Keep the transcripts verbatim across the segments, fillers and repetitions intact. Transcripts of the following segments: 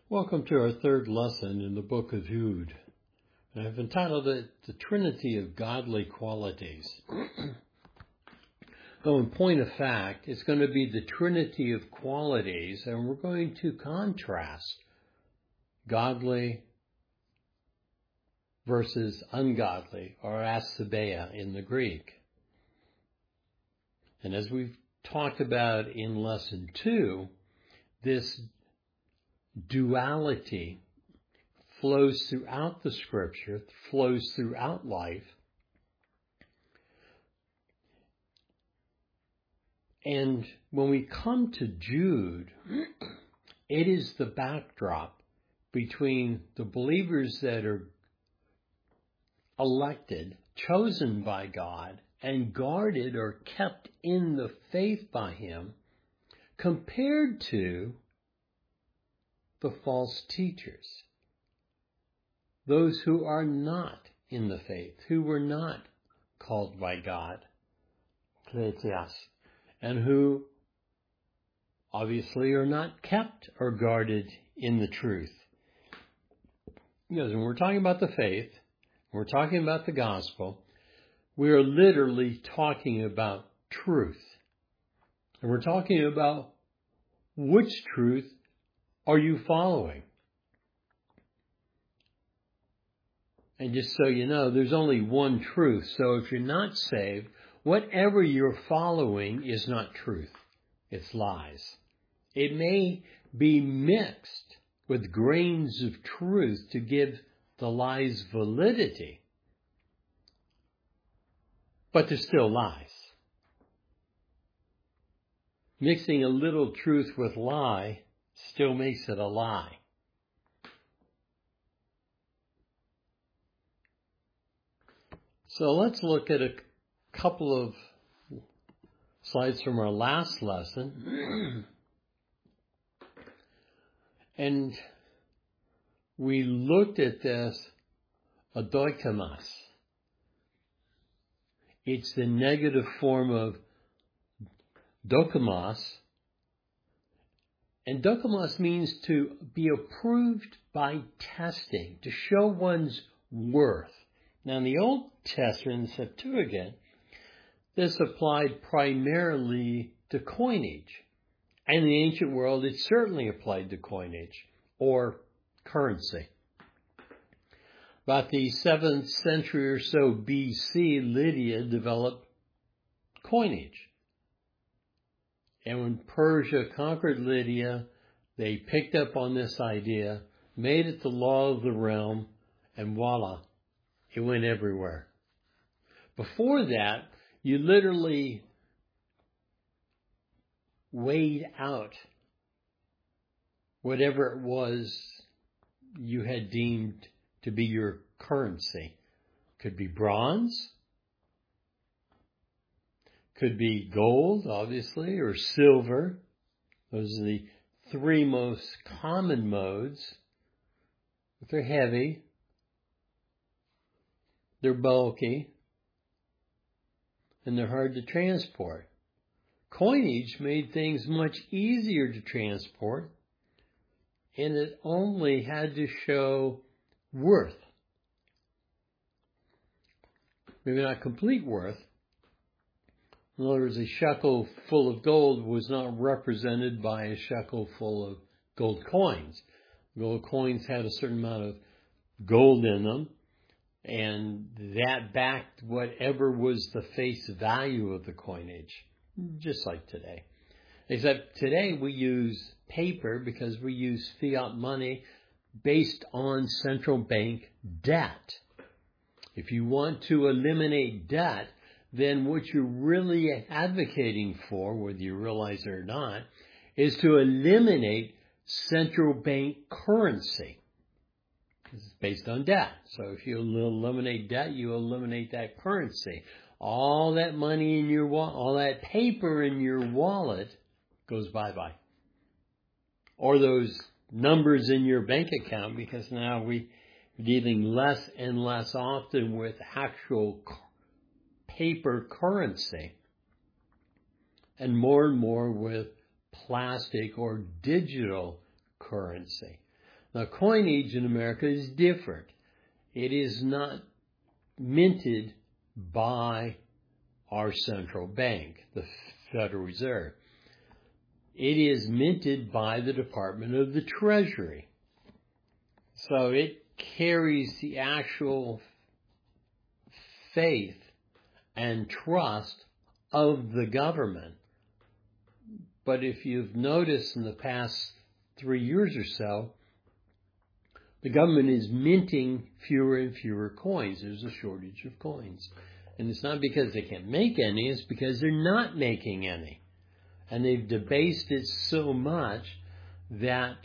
Welcome to our third lesson in the book of Jude. And I've entitled it The Trinity of Godly Qualities. Though in point of fact, it's going to be the Trinity of qualities, and we're going to contrast godly versus ungodly, or asebeia in the Greek. And as we've talked about in lesson two, this duality flows throughout the scripture, flows throughout life. And when we come to Jude, it is the backdrop between the believers that are elected, chosen by God, and guarded or kept in the faith by Him, compared to the false teachers, those who are not in the faith, who were not called by God, kletheas, and who obviously are not kept or guarded in the truth. Because when we're talking about the faith, when we're talking about the gospel, we are literally talking about truth. And we're talking about which truth are you following? And just so you know, there's only one truth. So if you're not saved, whatever you're following is not truth. It's lies. It may be mixed with grains of truth to give the lies validity, but they're still lies. Mixing a little truth with lie still makes it a lie. So let's look at a couple of slides from our last lesson. And we looked at this adoikamos. It's the negative form of dokimos. And dokimos means to be approved by testing, to show one's worth. Now in the Old Testament, the Septuagint, this applied primarily to coinage. And in the ancient world, it certainly applied to coinage or currency. About the seventh century or so B C, Lydia developed coinage. And when Persia conquered Lydia, they picked up on this idea, made it the law of the realm, and voila, it went everywhere. Before that, you literally weighed out whatever it was you had deemed to be your currency. Could be bronze, could be gold, obviously, or silver. Those are the three most common modes. But they're heavy, they're bulky, and they're hard to transport. Coinage made things much easier to transport, and it only had to show worth. Maybe not complete worth. In other words, a shekel full of gold was not represented by a shekel full of gold coins. Gold coins had a certain amount of gold in them, and that backed whatever was the face value of the coinage, just like today. Except today we use paper because we use fiat money based on central bank debt. If you want to eliminate debt, then what you're really advocating for, whether you realize it or not, is to eliminate central bank currency. It's based on debt. So if you eliminate debt, you eliminate that currency. All that money in your wallet, all that paper in your wallet goes bye-bye. Or those numbers in your bank account, because now we're dealing less and less often with actual paper currency and more and more with plastic or digital currency. Now, coinage in America is different. It is not minted by our central bank, the Federal Reserve. It is minted by the Department of the Treasury. So it carries the actual faith and trust of the government. But if you've noticed in the past three years or so, the government is minting fewer and fewer coins. There's a shortage of coins. And it's not because they can't make any, it's because they're not making any. And they've debased it so much that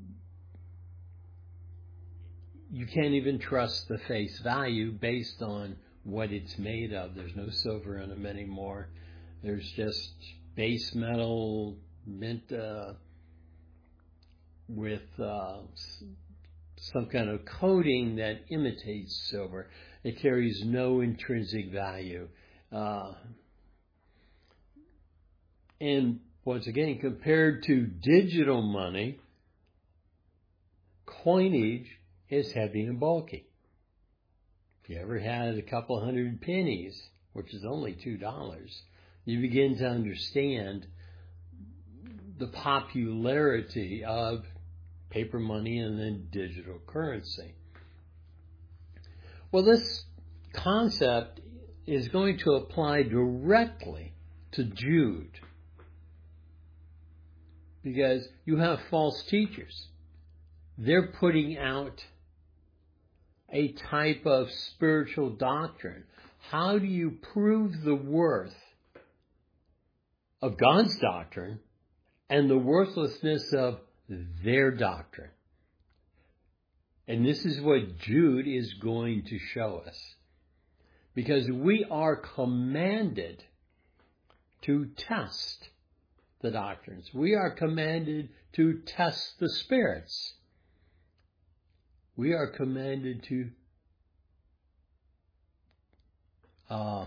you can't even trust the face value based on what it's made of. There's no silver in them anymore. There's just base metal mint uh, with uh, some kind of coating that imitates silver. It carries no intrinsic value. Uh, and once again, compared to digital money, coinage is heavy and bulky. If you ever had a couple hundred pennies, which is only two dollars, you begin to understand the popularity of paper money and then digital currency. Well, this concept is going to apply directly to Jude, because you have false teachers. They're putting out a type of spiritual doctrine. How do you prove the worth of God's doctrine and the worthlessness of their doctrine? And this is what Jude is going to show us. Because we are commanded to test the doctrines. We are commanded to test the spirits. We are commanded to uh,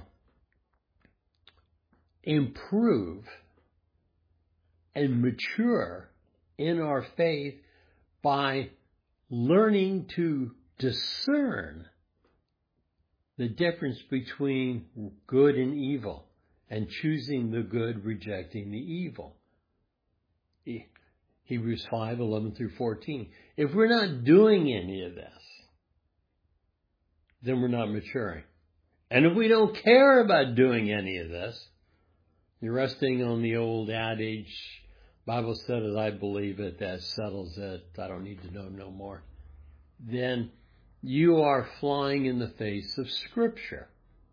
improve and mature in our faith by learning to discern the difference between good and evil, and choosing the good, rejecting the evil. Hebrews five, eleven through fourteen. If we're not doing any of this, then we're not maturing. And if we don't care about doing any of this, you're resting on the old adage, Bible said it, I believe it, that settles it, I don't need to know no more, then you are flying in the face of Scripture.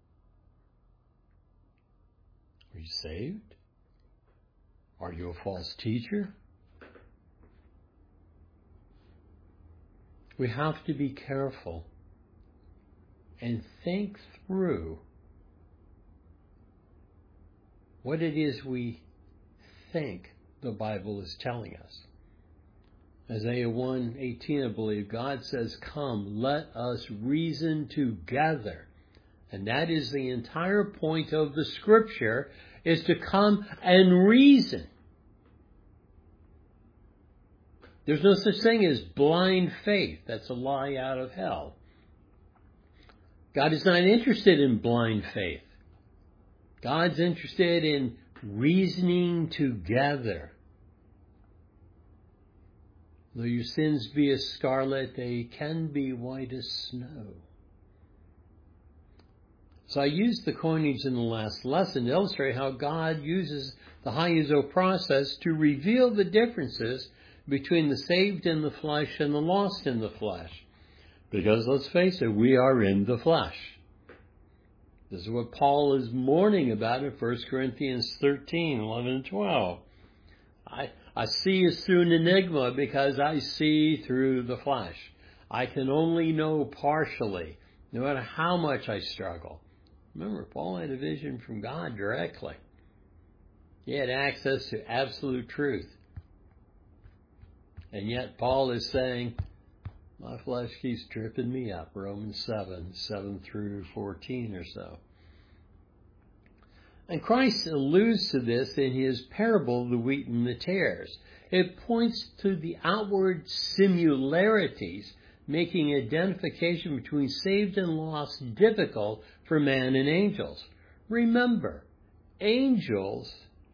Are you saved? Are you a false teacher? We have to be careful and think through what it is we think the Bible is telling us. Isaiah one eighteen, I believe, God says, come, let us reason together. And that is the entire point of the Scripture, is to come and reason. There's no such thing as blind faith. That's a lie out of hell. God is not interested in blind faith. God's interested in reasoning together. Though your sins be as scarlet, they can be white as snow. So I used the coinage in the last lesson to illustrate how God uses the Hagizo process to reveal the differences between the saved in the flesh and the lost in the flesh. Because let's face it, we are in the flesh. This is what Paul is mourning about in First Corinthians thirteen, eleven and twelve. I, I see is through an enigma because I see through the flesh. I can only know partially, no matter how much I struggle. Remember, Paul had a vision from God directly. He had access to absolute truth. And yet Paul is saying, my flesh keeps tripping me up. Romans seven, seven through fourteen or so. And Christ alludes to this in his parable, the wheat and the tares. It points to the outward similarities, making identification between saved and lost difficult for man and angels. Remember, angels,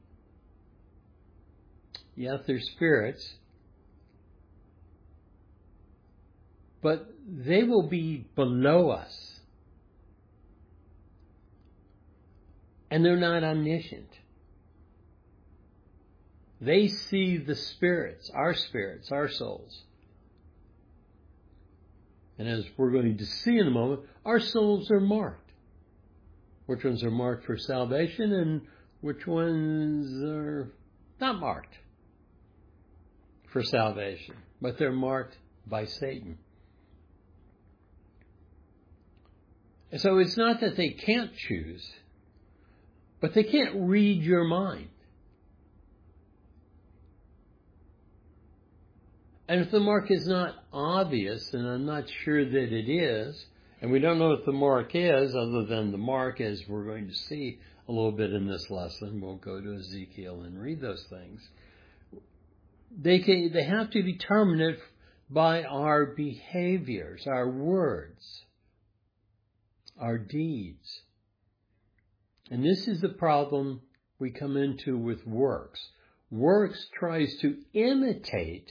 yes, they're spirits, but they will be below us. And they're not omniscient. They see the spirits, our spirits, our souls. And as we're going to see in a moment, our souls are marked. Which ones are marked for salvation and which ones are not marked for salvation, but they're marked by Satan. And so it's not that they can't choose, but they can't read your mind. And if the mark is not obvious, and I'm not sure that it is, and we don't know what the mark is other than the mark, as we're going to see a little bit in this lesson, we'll go to Ezekiel and read those things. They can, they have to determine it by our behaviors, our words, our deeds. And this is the problem we come into with works. Works tries to imitate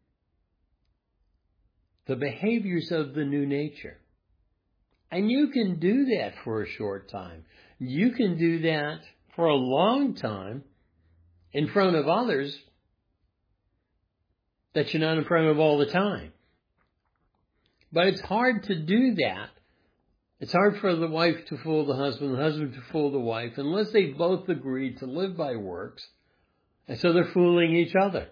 the behaviors of the new nature. And you can do that for a short time. You can do that for a long time in front of others that you're not in front of all the time. But it's hard to do that. It's hard for the wife to fool the husband, the husband to fool the wife, unless they both agree to live by works. And so they're fooling each other.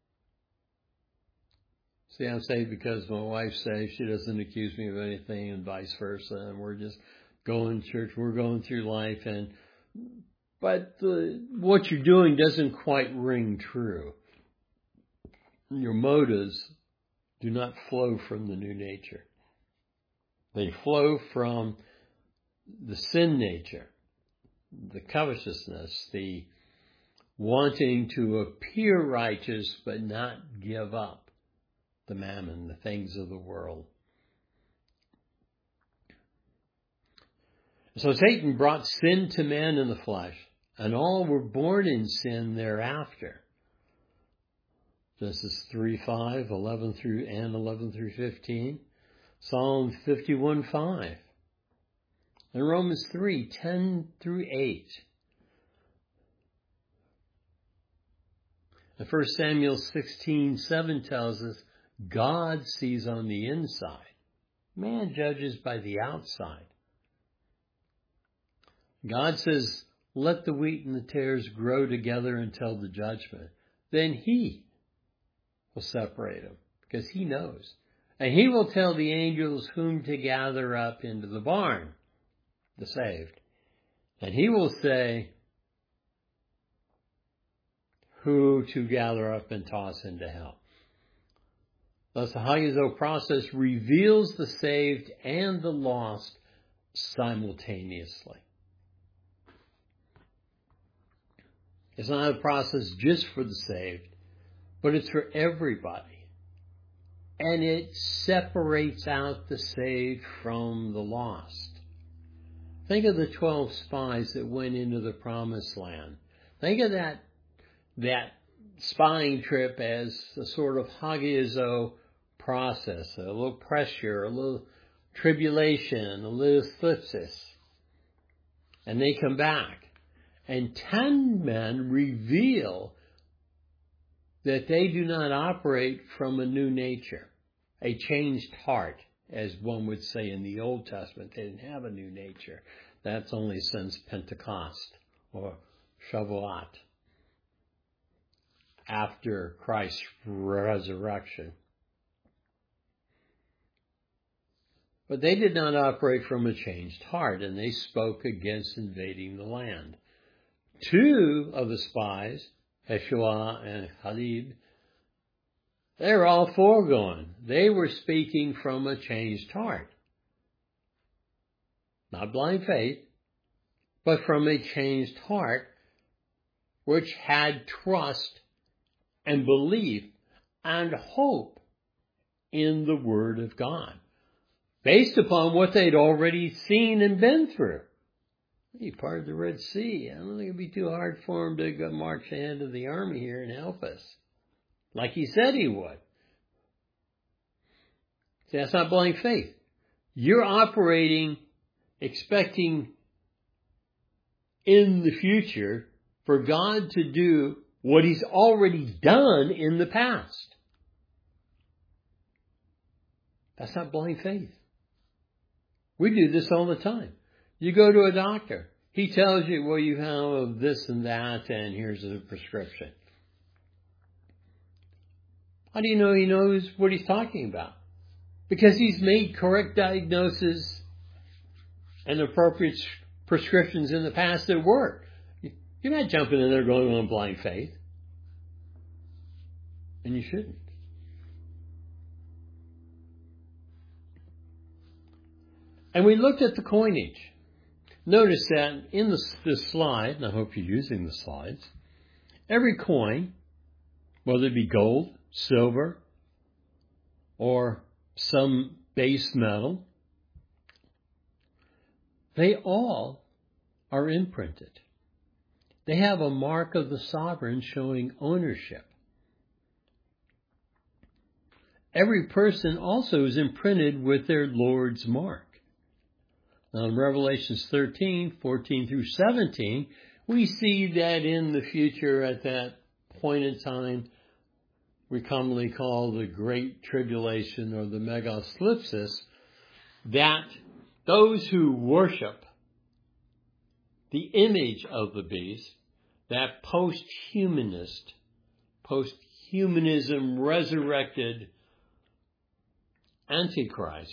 See, I'm saved because my wife's saved. She doesn't accuse me of anything, and vice versa. And we're just going to church. We're going through life. and But the, what you're doing doesn't quite ring true. Your motives do not flow from the new nature. They flow from the sin nature, the covetousness, the wanting to appear righteous but not give up the mammon, the things of the world. So Satan brought sin to man in the flesh, and all were born in sin thereafter. Genesis three five, eleven through and eleven through fifteen. Psalm fifty-one five. And Romans three ten through eight. And First Samuel sixteen seven tells us God sees on the inside. Man judges by the outside. God says, let the wheat and the tares grow together until the judgment. Then he will separate them, because he knows. And he will tell the angels whom to gather up into the barn, the saved. And he will say who to gather up and toss into hell. Thus the Hagizo process reveals the saved and the lost simultaneously. It's not a process just for the saved, but it's for everybody. And it separates out the saved from the lost. Think of the twelve spies that went into the promised land. Think of that, that spying trip as a sort of hagizo process, a little pressure, a little tribulation, a little thlipsis. And they come back. And ten men reveal that they do not operate from a new nature, a changed heart, as one would say in the Old Testament. They didn't have a new nature. That's only since Pentecost or Shavuot, after Christ's resurrection. But they did not operate from a changed heart, and they spoke against invading the land. Two of the spies, Yeshua and Halib, they were all foregoing. They were speaking from a changed heart. Not blind faith, but from a changed heart, which had trust and belief and hope in the Word of God, based upon what they'd already seen and been through. He parted the Red Sea. I don't think it'd be too hard for him to go march ahead of the army here and help us, like he said he would. See, that's not blind faith. You're operating, expecting in the future for God to do what He's already done in the past. That's not blind faith. We do this all the time. You go to a doctor. He tells you, well, you have this and that, and here's the prescription. How do you know he knows what he's talking about? Because he's made correct diagnosis and appropriate prescriptions in the past that work. You're not jumping in there going on blind faith. And you shouldn't. And we looked at the coinage. Notice that in this, this slide, and I hope you're using the slides, every coin, whether it be gold, silver, or some base metal, they all are imprinted. They have a mark of the sovereign showing ownership. Every person also is imprinted with their Lord's mark. Now in Revelations thirteen, fourteen through seventeen, we see that in the future at that point in time, we commonly call the Great Tribulation or the Megaslipsis, that those who worship the image of the beast, that post-humanist, post-humanism resurrected Antichrist,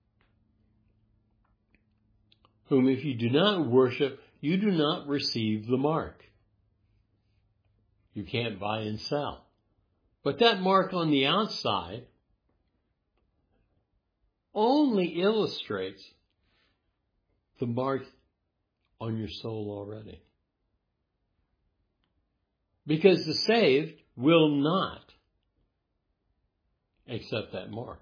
whom if you do not worship, you do not receive the mark. You can't buy and sell. But that mark on the outside only illustrates the mark on your soul already. Because the saved will not accept that mark.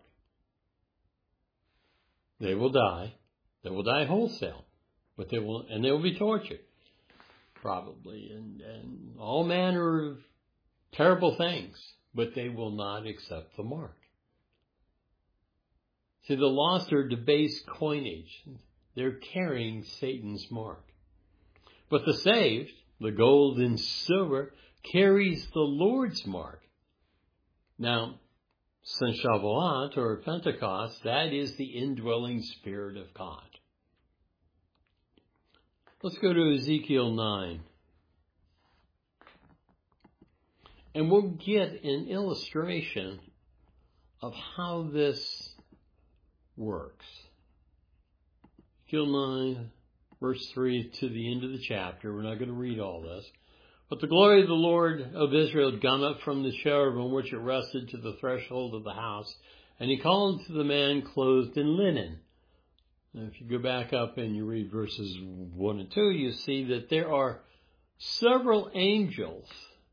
They will die. They will die wholesale, but they will, and they will be tortured, probably, and, and all manner of terrible things, but they will not accept the mark. See, the lost are debased coinage. They're carrying Satan's mark. But the saved, the gold and silver, carries the Lord's mark. Now, Saint Shavuot, or Pentecost, that is the indwelling Spirit of God. Let's go to Ezekiel nine. And we'll get an illustration of how this works. Ezekiel nine, verse three to the end of the chapter. We're not going to read all this. But the glory of the Lord of Israel had gone up from the cherub on which it rested to the threshold of the house. And he called to the man clothed in linen. Now, if you go back up and you read verses one and two, you see that there are several angels,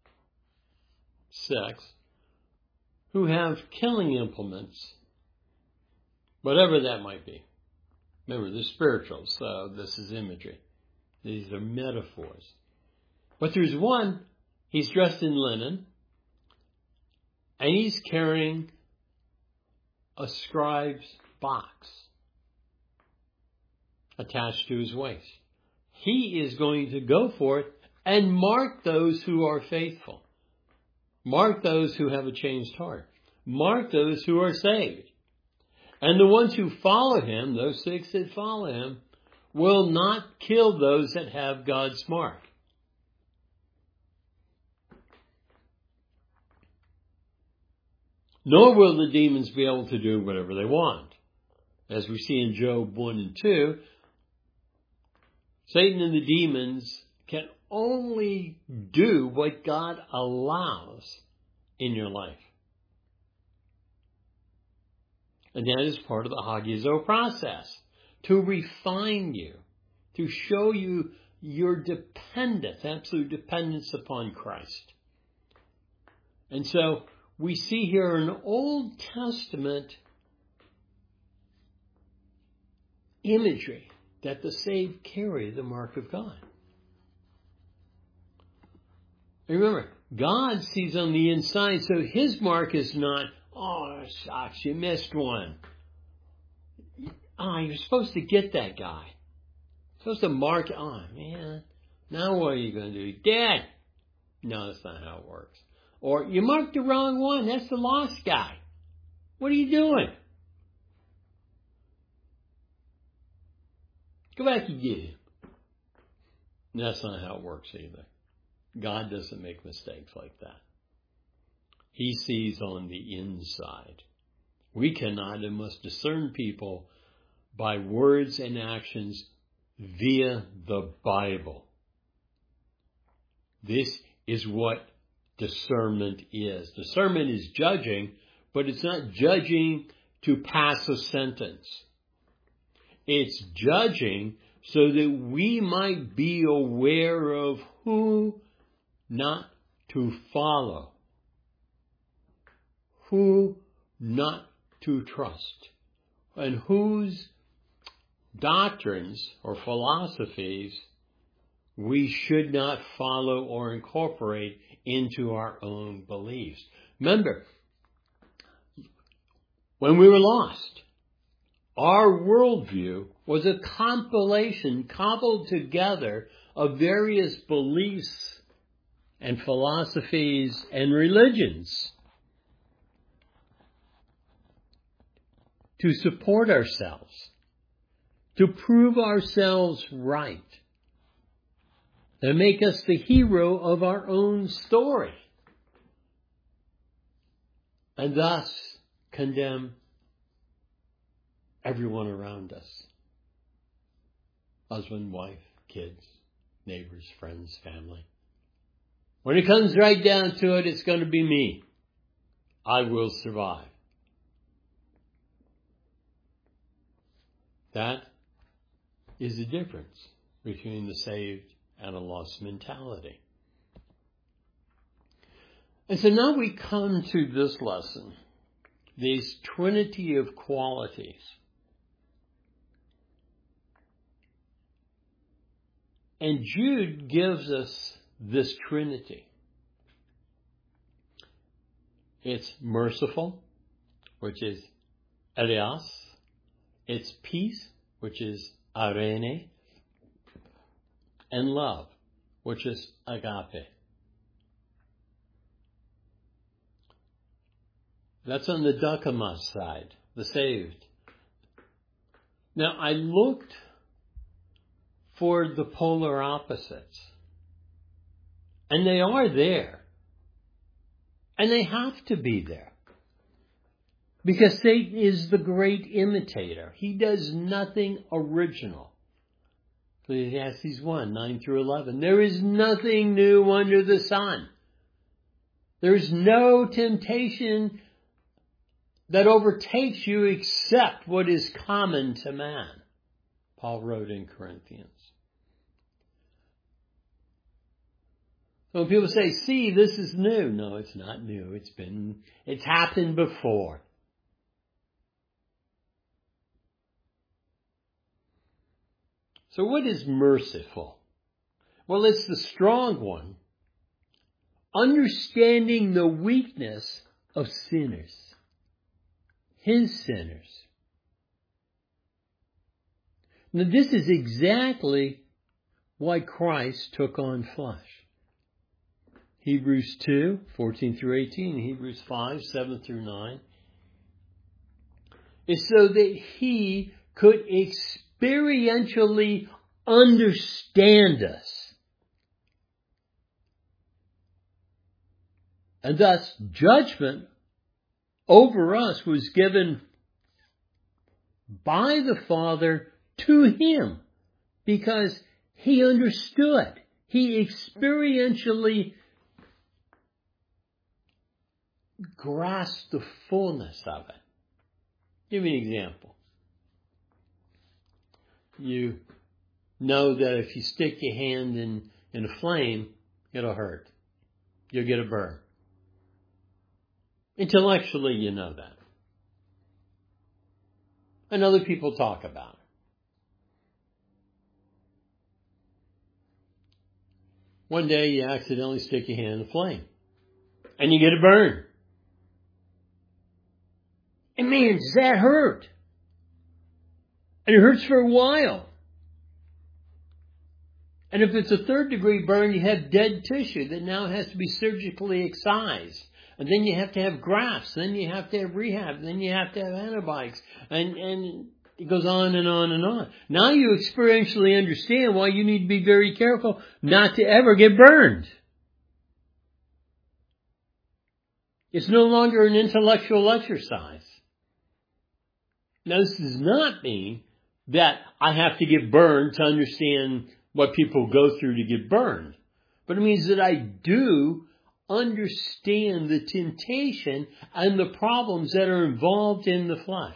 six, who have killing implements, whatever that might be. Remember, they're spiritual, so this is imagery. These are metaphors. But there's one, he's dressed in linen, and he's carrying a scribe's box attached to his waist. He is going to go forth and mark those who are faithful. Mark those who have a changed heart. Mark those who are saved. And the ones who follow him, those six that follow him, will not kill those that have God's mark. Nor will the demons be able to do whatever they want. As we see in Job one and two, Satan and the demons can only do what God allows in your life. And that is part of the Hagizo process, to refine you, to show you your dependence, absolute dependence upon Christ. And so we see here an Old Testament imagery that the saved carry the mark of God. Remember, God sees on the inside, so his mark is not, oh, shucks, you missed one. Oh, you're supposed to get that guy. You're supposed to mark, oh, man, now what are you going to do? Dead. No, that's not how it works. Or, you marked the wrong one. That's the lost guy. What are you doing? Go back and get him. That's not how it works either. God doesn't make mistakes like that. He sees on the inside. We cannot and must discern people by words and actions via the Bible. This is what discernment is. Discernment is judging, but it's not judging to pass a sentence. It's judging so that we might be aware of who not to follow, who not to trust, and whose doctrines or philosophies we should not follow or incorporate into our own beliefs. Remember, when we were lost, our worldview was a compilation, cobbled together of various beliefs and philosophies and religions to support ourselves, to prove ourselves right, to make us the hero of our own story, and thus condemn everyone around us. Husband, wife, kids, neighbors, friends, family. When it comes right down to it, it's going to be me. I will survive. That is the difference between the saved and a lost mentality. And so now we come to this lesson, these trinity of qualities. And Jude gives us this trinity. It's merciful, which is eleos. It's peace, which is eirene. And love, which is agape. That's on the dokimos side, the saved. Now, I looked for the polar opposites. And they are there. And they have to be there. Because Satan is the great imitator. He does nothing original. Ecclesiastes one, nine through eleven. There is nothing new under the sun. There is no temptation that overtakes you except what is common to man. Paul wrote in Corinthians. So when people say, see, this is new. No, it's not new. It's been, it's happened before. So what is merciful? Well, it's the strong one, understanding the weakness of sinners, his sinners. Now, this is exactly why Christ took on flesh. Hebrews two, fourteen through eighteen, Hebrews five, seven through nine, is so that he could experientially understand us. And thus, judgment over us was given by the Father to him because he understood. He experientially grasped the fullness of it. Give me an example. You know that if you stick your hand in, in a flame, it'll hurt. You'll get a burn. Intellectually, you know that. And other people talk about it. One day you accidentally stick your hand in a flame. And you get a burn. And man, does that hurt? And it hurts for a while. And if it's a third degree burn, you have dead tissue that now has to be surgically excised. And then you have to have grafts. Then you have to have rehab. Then you have to have antibiotics. And, and it goes on and on and on. Now you experientially understand why you need to be very careful not to ever get burned. It's no longer an intellectual exercise. Now this does not mean that I have to get burned to understand what people go through to get burned. But it means that I do understand the temptation and the problems that are involved in the flesh.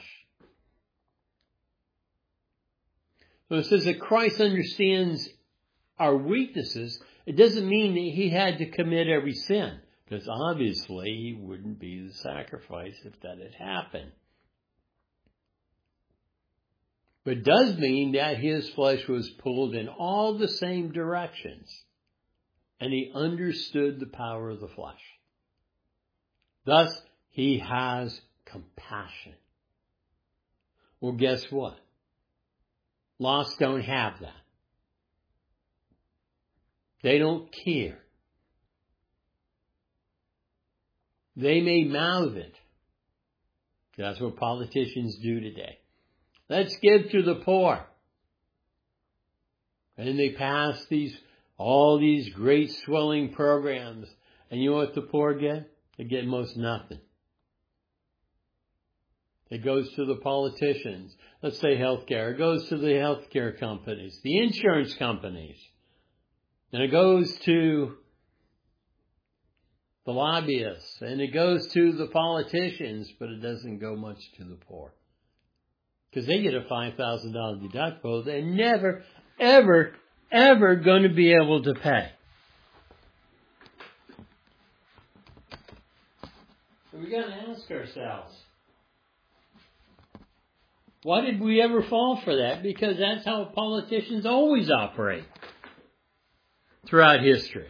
So it says that Christ understands our weaknesses. It doesn't mean that he had to commit every sin, because obviously he wouldn't be the sacrifice if that had happened. But it does mean that his flesh was pulled in all the same directions. And he understood the power of the flesh. Thus, he has compassion. Well, guess what? Lost don't have that. They don't care. They may mouth it. That's what politicians do today. Let's give to the poor. And they pass these, all these great swelling programs. And you know what the poor get? They get most nothing. It goes to the politicians. Let's say healthcare. It goes to the healthcare companies, the insurance companies. And it goes to the lobbyists. And it goes to the politicians. But it doesn't go much to the poor. Because they get a five thousand dollars deductible. They're never, ever, ever going to be able to pay. So we got to ask ourselves, why did we ever fall for that? Because that's how politicians always operate throughout history.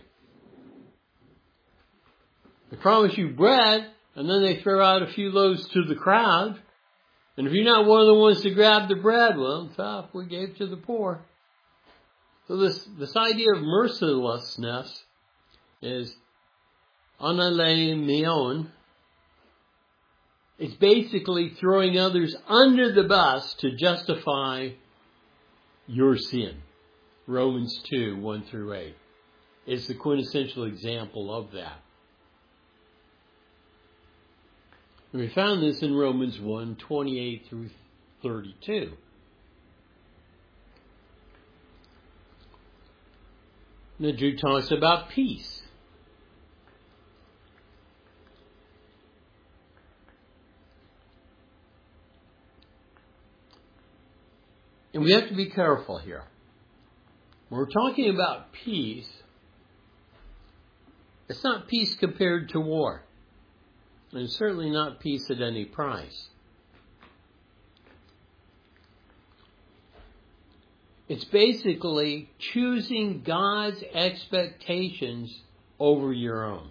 They promise you bread, and then they throw out a few loaves to the crowd. And if you're not one of the ones to grab the bread, well, tough, we gave to the poor. So this, this idea of mercilessness is analeimion. It's basically throwing others under the bus to justify your sin. Romans two, one through eight is the quintessential example of that. And we found this in Romans one, twenty-eight through thirty-two. Now Jude talks about peace. And we have to be careful here. When we're talking about peace, it's not peace compared to war. And certainly not peace at any price. It's basically choosing God's expectations over your own.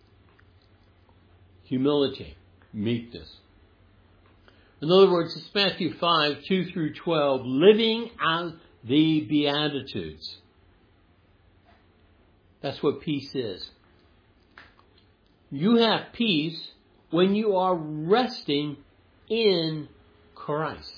Humility, meekness. In other words, it's Matthew five, two through twelve, living out the Beatitudes. That's what peace is. You have peace when you are resting in Christ.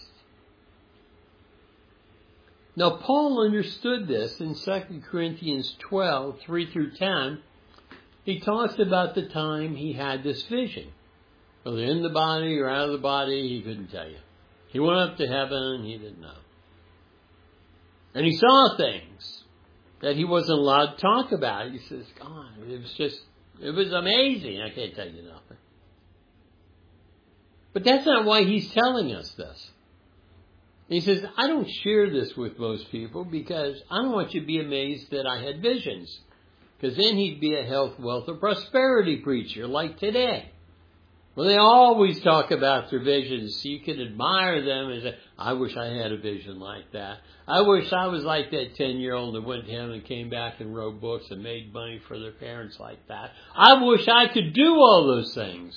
Now, Paul understood this in Second Corinthians twelve, three through ten. He talks about the time he had this vision. Whether in the body or out of the body, he couldn't tell you. He went up to heaven, he didn't know. And he saw things that he wasn't allowed to talk about. He says, God, it was just, it was amazing. I can't tell you nothing. But that's not why he's telling us this. He says, I don't share this with most people because I don't want you to be amazed that I had visions. Because then he'd be a health, wealth, or prosperity preacher like today. Well, they always talk about their visions. So you can admire them and say, I wish I had a vision like that. I wish I was like that ten-year-old that went to heaven and came back and wrote books and made money for their parents like that. I wish I could do all those things.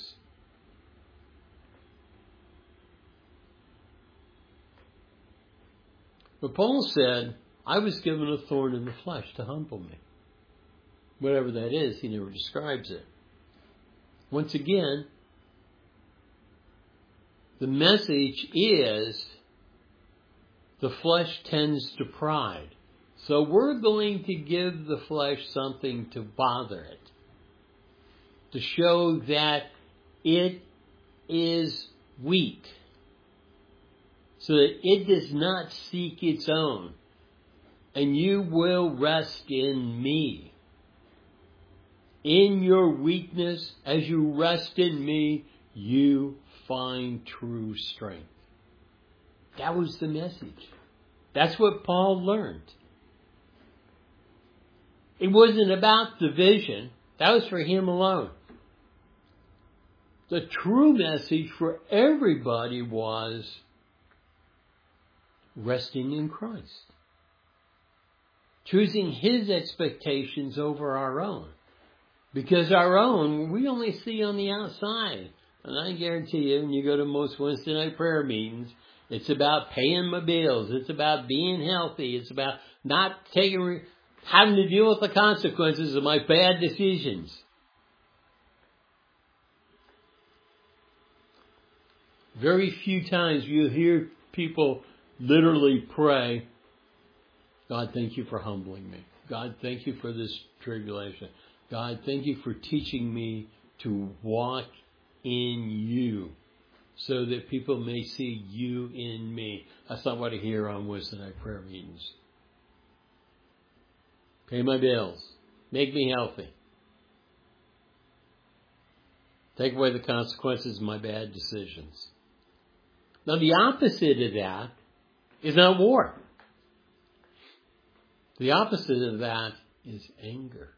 But Paul said, I was given a thorn in the flesh to humble me. Whatever that is, he never describes it. Once again, the message is the flesh tends to pride. So we're going to give the flesh something to bother it. To show that it is weak. So that it does not seek its own. And you will rest in me. In your weakness, as you rest in me, you find true strength. That was the message. That's what Paul learned. It wasn't about the vision. That was for him alone. The true message for everybody was resting in Christ. Choosing His expectations over our own. Because our own, we only see on the outside. And I guarantee you, when you go to most Wednesday night prayer meetings, it's about paying my bills. It's about being healthy. It's about not taking, having to deal with the consequences of my bad decisions. Very few times you'll hear people literally pray, God, thank you for humbling me. God, thank you for this tribulation. God, thank you for teaching me to walk in you so that people may see you in me. That's not what I hear on Wednesday night prayer meetings. Pay my bills. Make me healthy. Take away the consequences of my bad decisions. Now the opposite of that is not war. The opposite of that is anger.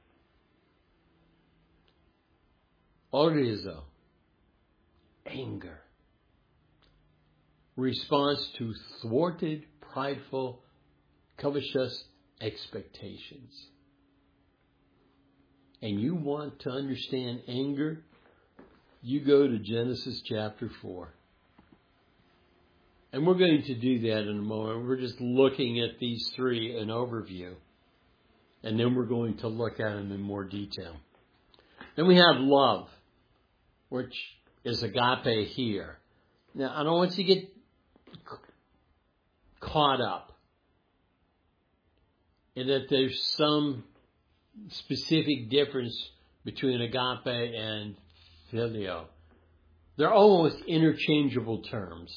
Orizo. Anger. Response to thwarted, prideful, covetous expectations. And you want to understand anger? You go to Genesis chapter four. And we're going to do that in a moment. We're just looking at these three in overview. And then we're going to look at them in more detail. Then we have love, which is agape here. Now, I don't want you to get caught up in that there's some specific difference between agape and phileo. They're almost interchangeable terms.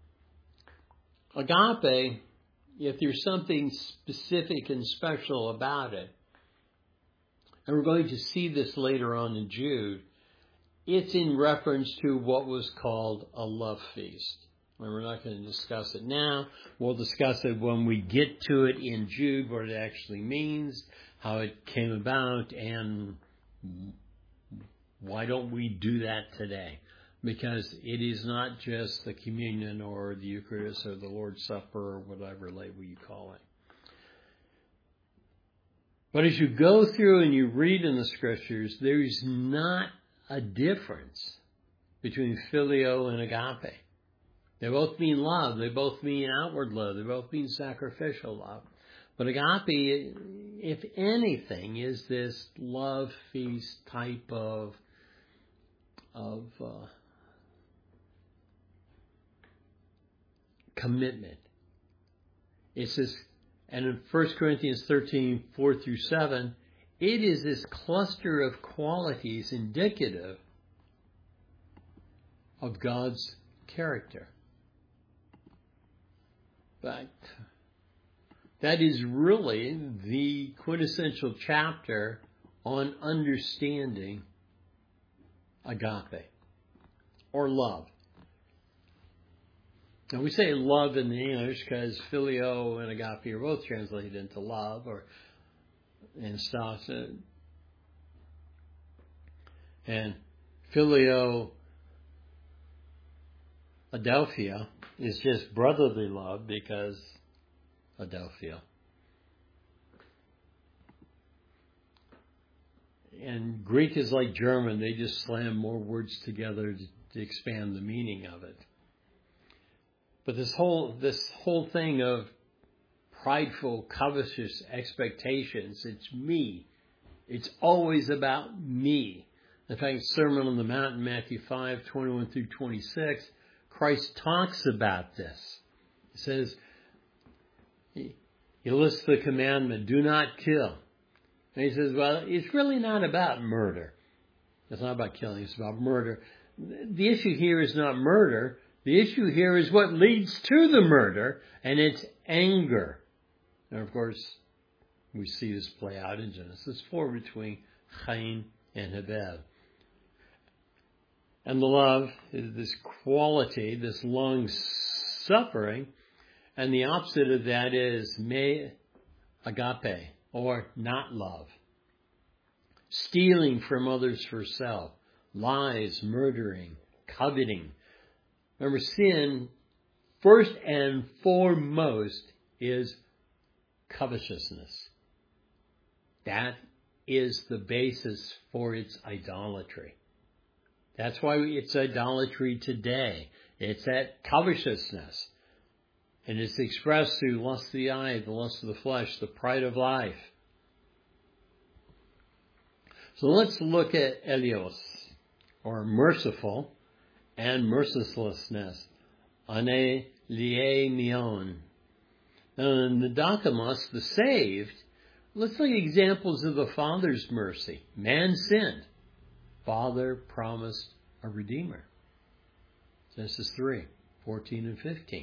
Agape, if there's something specific and special about it, and we're going to see this later on in Jude, it's in reference to what was called a love feast. And we're not going to discuss it now. We'll discuss it when we get to it in Jude, what it actually means, how it came about, and why don't we do that today? Because it is not just the communion or the Eucharist or the Lord's Supper or whatever label you call it. But as you go through and you read in the Scriptures, there's not a difference between phileo and agape. They both mean love. They both mean outward love. They both mean sacrificial love. But agape, if anything, is this love feast type of of uh, commitment. It says, and in First Corinthians thirteen, four through seven, it is this cluster of qualities indicative of God's character. But that is really the quintessential chapter on understanding agape or love. Now we say love in the English because phileo and agape are both translated into love or and stuff. And phileo adelphia is just brotherly love because adelphia. And Greek is like German. They just slam more words together to, to expand the meaning of it. But this whole this whole thing of prideful, covetous expectations, it's me. It's always about me. In fact, Sermon on the Mount in Matthew five, twenty-one through twenty-six, Christ talks about this. He says, he, he lists the commandment, do not kill. And he says, well, it's really not about murder. It's not about killing, it's about murder. The issue here is not murder. The issue here is what leads to the murder, and it's anger. And of course, we see this play out in Genesis four between Cain and Abel. And the love is this quality, this long suffering, and the opposite of that is me agape, or not love. Stealing from others for self, lies, murdering, coveting. Remember, sin, first and foremost, is covetousness. That is the basis for its idolatry. That's why it's idolatry today. It's that covetousness. And it's expressed through lust of the eye, the lust of the flesh, the pride of life. So let's look at elios, or merciful, and mercilessness. Ane lie mion. Now in the Dokimos, the saved, let's look at examples of the Father's mercy. Man sinned. Father promised a Redeemer. Genesis three, fourteen and fifteen.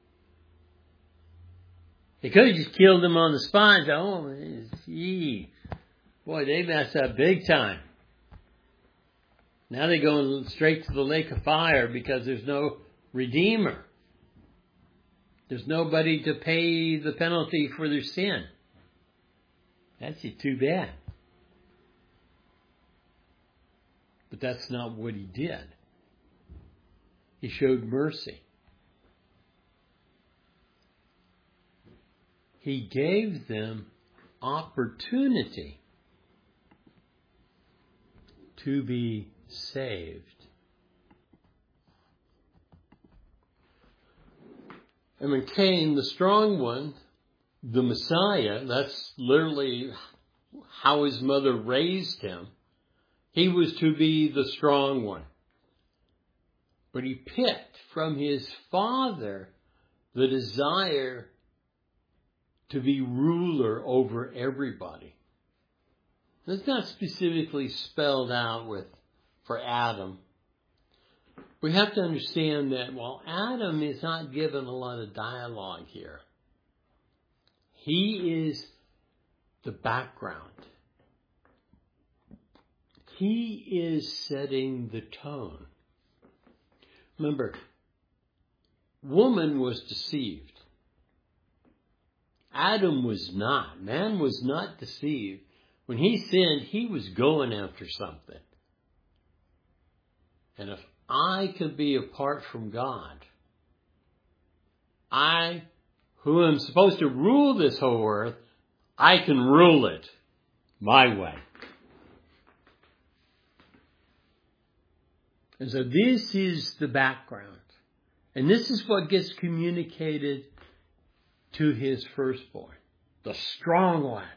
They could have just killed him on the spot. Oh, gee. Boy, they messed up big time. Now they're going straight to the lake of fire because there's no Redeemer. There's nobody to pay the penalty for their sin. That's too bad. But that's not what he did. He showed mercy. He gave them opportunity to be saved. And when Cain, the strong one, the Messiah, that's literally how his mother raised him, he was to be the strong one. But he picked from his father the desire to be ruler over everybody. That's not specifically spelled out with for Adam. We have to understand that while Adam is not given a lot of dialogue here, he is the background. He is setting the tone. Remember, woman was deceived. Adam was not. Man was not deceived. When he sinned, he was going after something. And if I could be apart from God, I, who am supposed to rule this whole earth, I can rule it my way. And so this is the background. And this is what gets communicated to his firstborn, the strong one.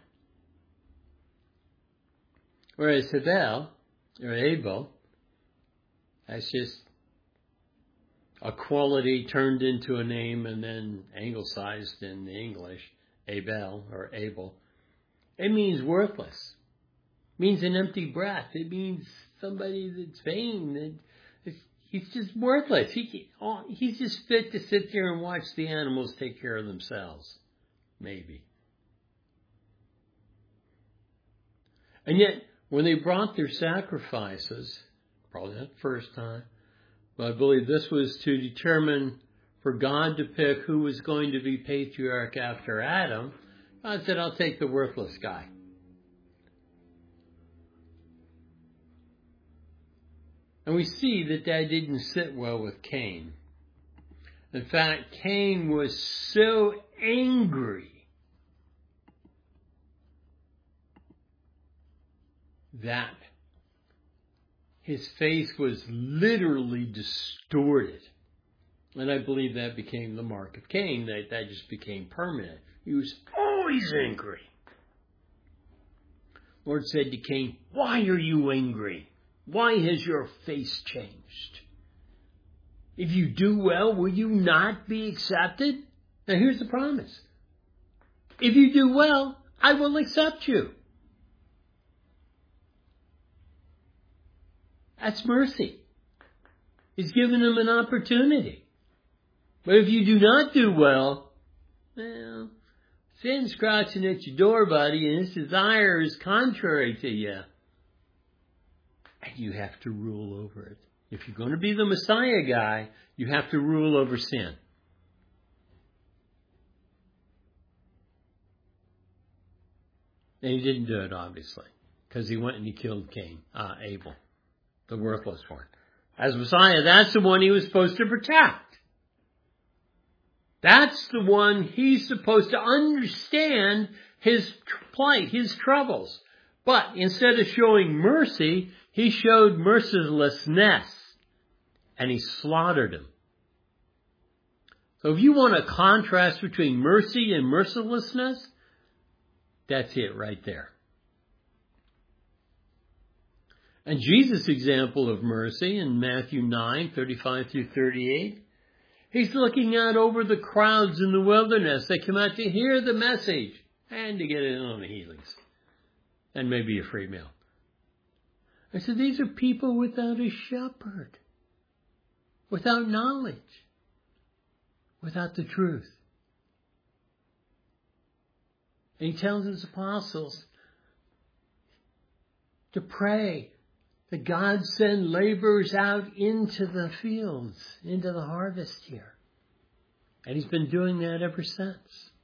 Whereas Abel, or Abel, that's just a quality turned into a name and then anglicized in the English, Abel or Abel. It means worthless. It means an empty breath. It means somebody that's vain. That he's just worthless. He he's just fit to sit there and watch the animals take care of themselves. Maybe. And yet, when they brought their sacrifices, probably not the first time, but I believe this was to determine for God to pick who was going to be patriarch after Adam, God said, I'll take the worthless guy. And we see that that didn't sit well with Cain. In fact, Cain was so angry that his face was literally distorted. And I believe that became the mark of Cain, that that just became permanent. He was always angry. The Lord said to Cain, why are you angry? Why has your face changed? If you do well, will you not be accepted? Now here's the promise. If you do well, I will accept you. That's mercy. He's given him an opportunity. But if you do not do well, well, sin's crouching at your door, buddy, and its desire is contrary to you. And you have to rule over it. If you're going to be the Messiah guy, you have to rule over sin. And he didn't do it, obviously, because he went and he killed Cain, uh, Abel, the worthless one. As Messiah, that's the one he was supposed to protect. That's the one he's supposed to understand his plight, his troubles. But instead of showing mercy, he showed mercilessness. And he slaughtered him. So if you want a contrast between mercy and mercilessness, that's it right there. And Jesus' example of mercy in Matthew nine, thirty-five through thirty-eight, he's looking out over the crowds in the wilderness. They come out to hear the message and to get in on the healings. And maybe a free meal. I said, these are people without a shepherd. Without knowledge. Without the truth. And he tells his apostles to pray that God send laborers out into the fields, into the harvest here. And he's been doing that ever since.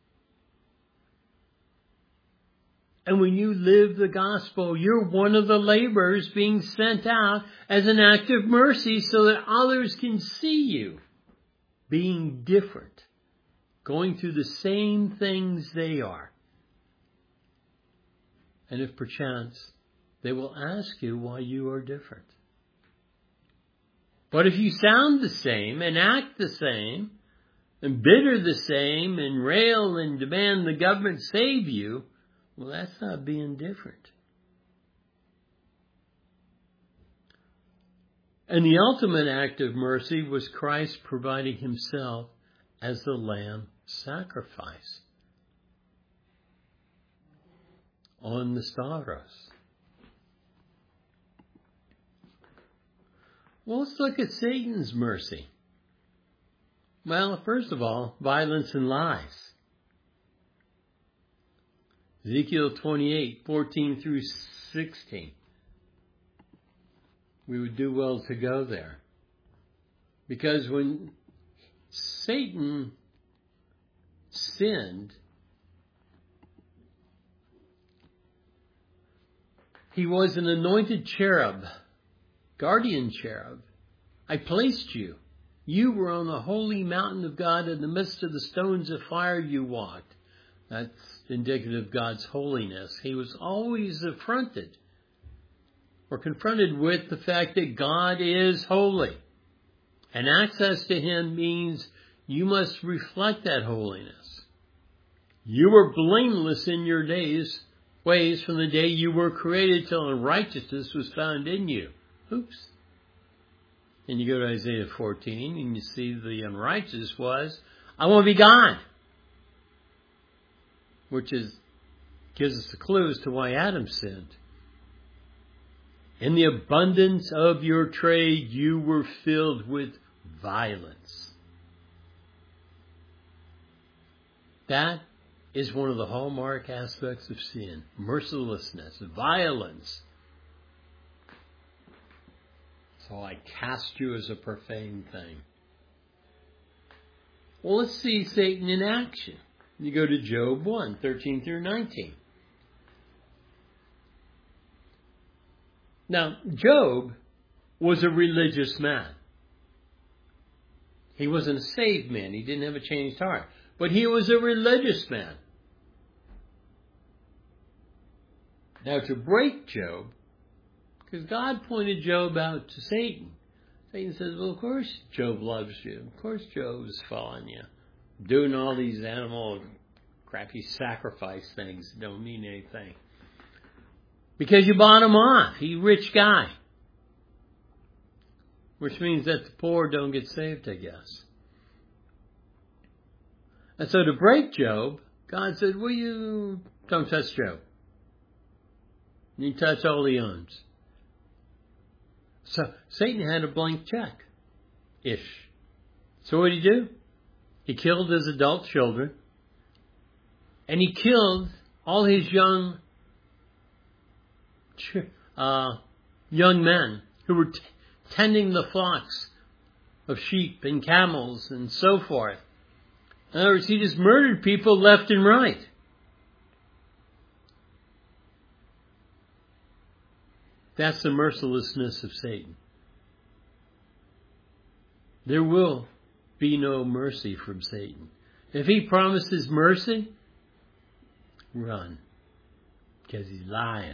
And when you live the gospel, you're one of the laborers being sent out as an act of mercy so that others can see you being different, going through the same things they are. And if perchance, they will ask you why you are different. But if you sound the same and act the same and bitter the same and rail and demand the government save you, well, that's not being different. And the ultimate act of mercy was Christ providing himself as the lamb sacrifice on the Stavros. Well, let's look at Satan's mercy. Well, first of all, violence and lies. Ezekiel twenty-eight, fourteen through sixteen. We would do well to go there. Because when Satan sinned, he was an anointed cherub, guardian cherub. I placed you. You were on the holy mountain of God in the midst of the stones of fire you walked. That's indicative of God's holiness. He was always affronted or confronted with the fact that God is holy. And access to him means you must reflect that holiness. You were blameless in your days, ways from the day you were created till unrighteousness was found in you. Oops. And you go to Isaiah fourteen and you see the unrighteous was, I want to be God. Which is gives us the clue as to why Adam sinned. In the abundance of your trade, you were filled with violence. That is one of the hallmark aspects of sin. Mercilessness, violence. So I cast you as a profane thing. Well, let's see Satan in action. You go to Job one, thirteen through nineteen. Now, Job was a religious man. He wasn't a saved man. He didn't have a changed heart. But he was a religious man. Now, to break Job, because God pointed Job out to Satan. Satan says, well, of course Job loves you. Of course Job is following you. Doing all these animal, crappy sacrifice things don't mean anything. Because you bought him off. He's a rich guy. Which means that the poor don't get saved, I guess. And so to break Job, God said, well, you don't touch Job. You touch all he owns. So Satan had a blank check. Ish. So what did he do? He killed his adult children. And he killed all his young uh, young men who were t- tending the flocks of sheep and camels and so forth. In other words, he just murdered people left and right. That's the mercilessness of Satan. There will be no mercy from Satan. If he promises mercy, run, because he's lying.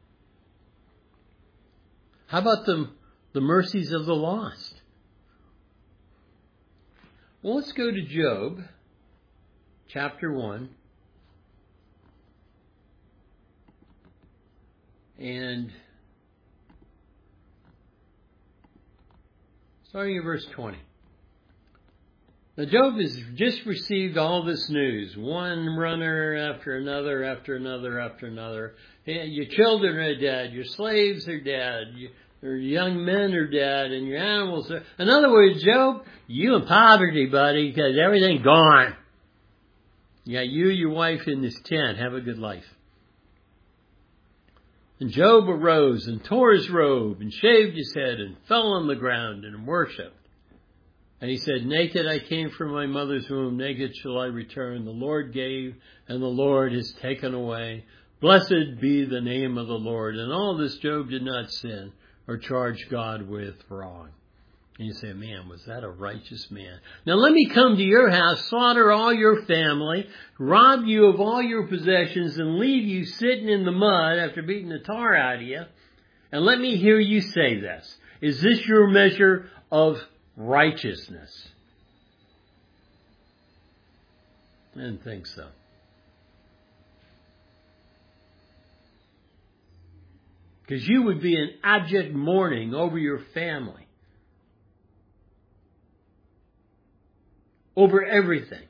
How about the, the mercies of the lost? Well, let's go to Job, chapter one. And starting at verse twenty. Now Job has just received all this news. One runner after another, after another, after another. Your children are dead. Your slaves are dead. Your young men are dead. And your animals are... In other words, Job, you in poverty, buddy, because everything's gone. You got you, your wife in this tent. Have a good life. And Job arose and tore his robe and shaved his head and fell on the ground and worshipped. And he said, naked I came from my mother's womb, naked shall I return. The Lord gave, and the Lord has taken away. Blessed be the name of the Lord. And all this Job did not sin or charge God with wrong. And you say, man, was that a righteous man? Now let me come to your house, slaughter all your family, rob you of all your possessions, and leave you sitting in the mud after beating the tar out of you. And let me hear you say this. Is this your measure of righteousness? I didn't think so. Because you would be in abject mourning over your family. Over everything.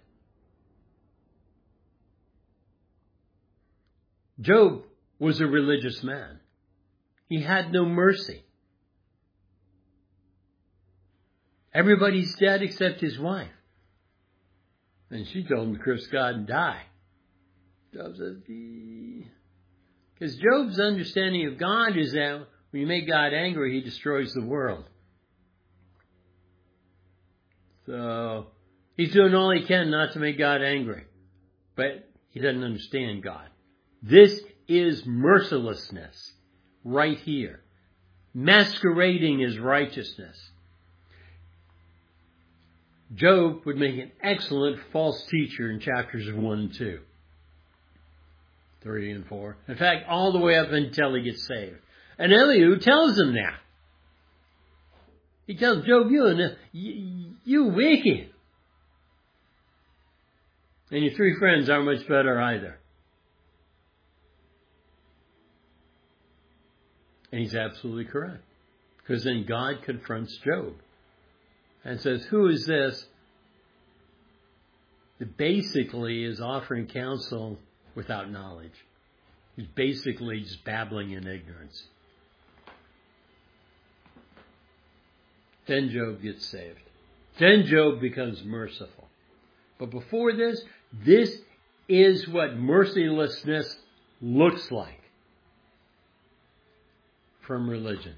Job was a religious man. He had no mercy. Everybody's dead except his wife. And she told him to curse God and die. Job says, because Job's understanding of God is that when you make God angry, he destroys the world. So he's doing all he can not to make God angry. But he doesn't understand God. This is mercilessness right here. Masquerading as righteousness. Job would make an excellent false teacher in chapters one and two. Three and four. In fact, all the way up until he gets saved. And Elihu tells him that. He tells Job, you, you, you wicked. And your three friends aren't much better either. And he's absolutely correct. Because then God confronts Job. And says, who is this that basically is offering counsel without knowledge? He's basically just babbling in ignorance. Then Job gets saved. Then Job becomes merciful. But before this, this is what mercilessness looks like from religion.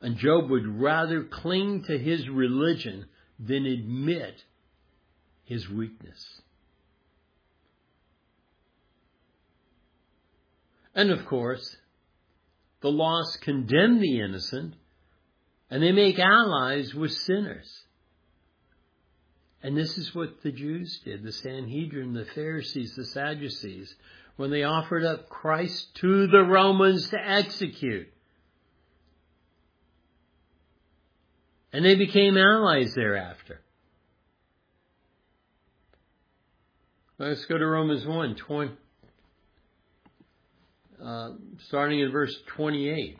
And Job would rather cling to his religion than admit his weakness. And of course, the lost condemn the innocent, and they make allies with sinners. And this is what the Jews did, the Sanhedrin, the Pharisees, the Sadducees, when they offered up Christ to the Romans to execute. And they became allies thereafter. Let's go to Romans one, twenty, uh, starting in verse twenty-eight.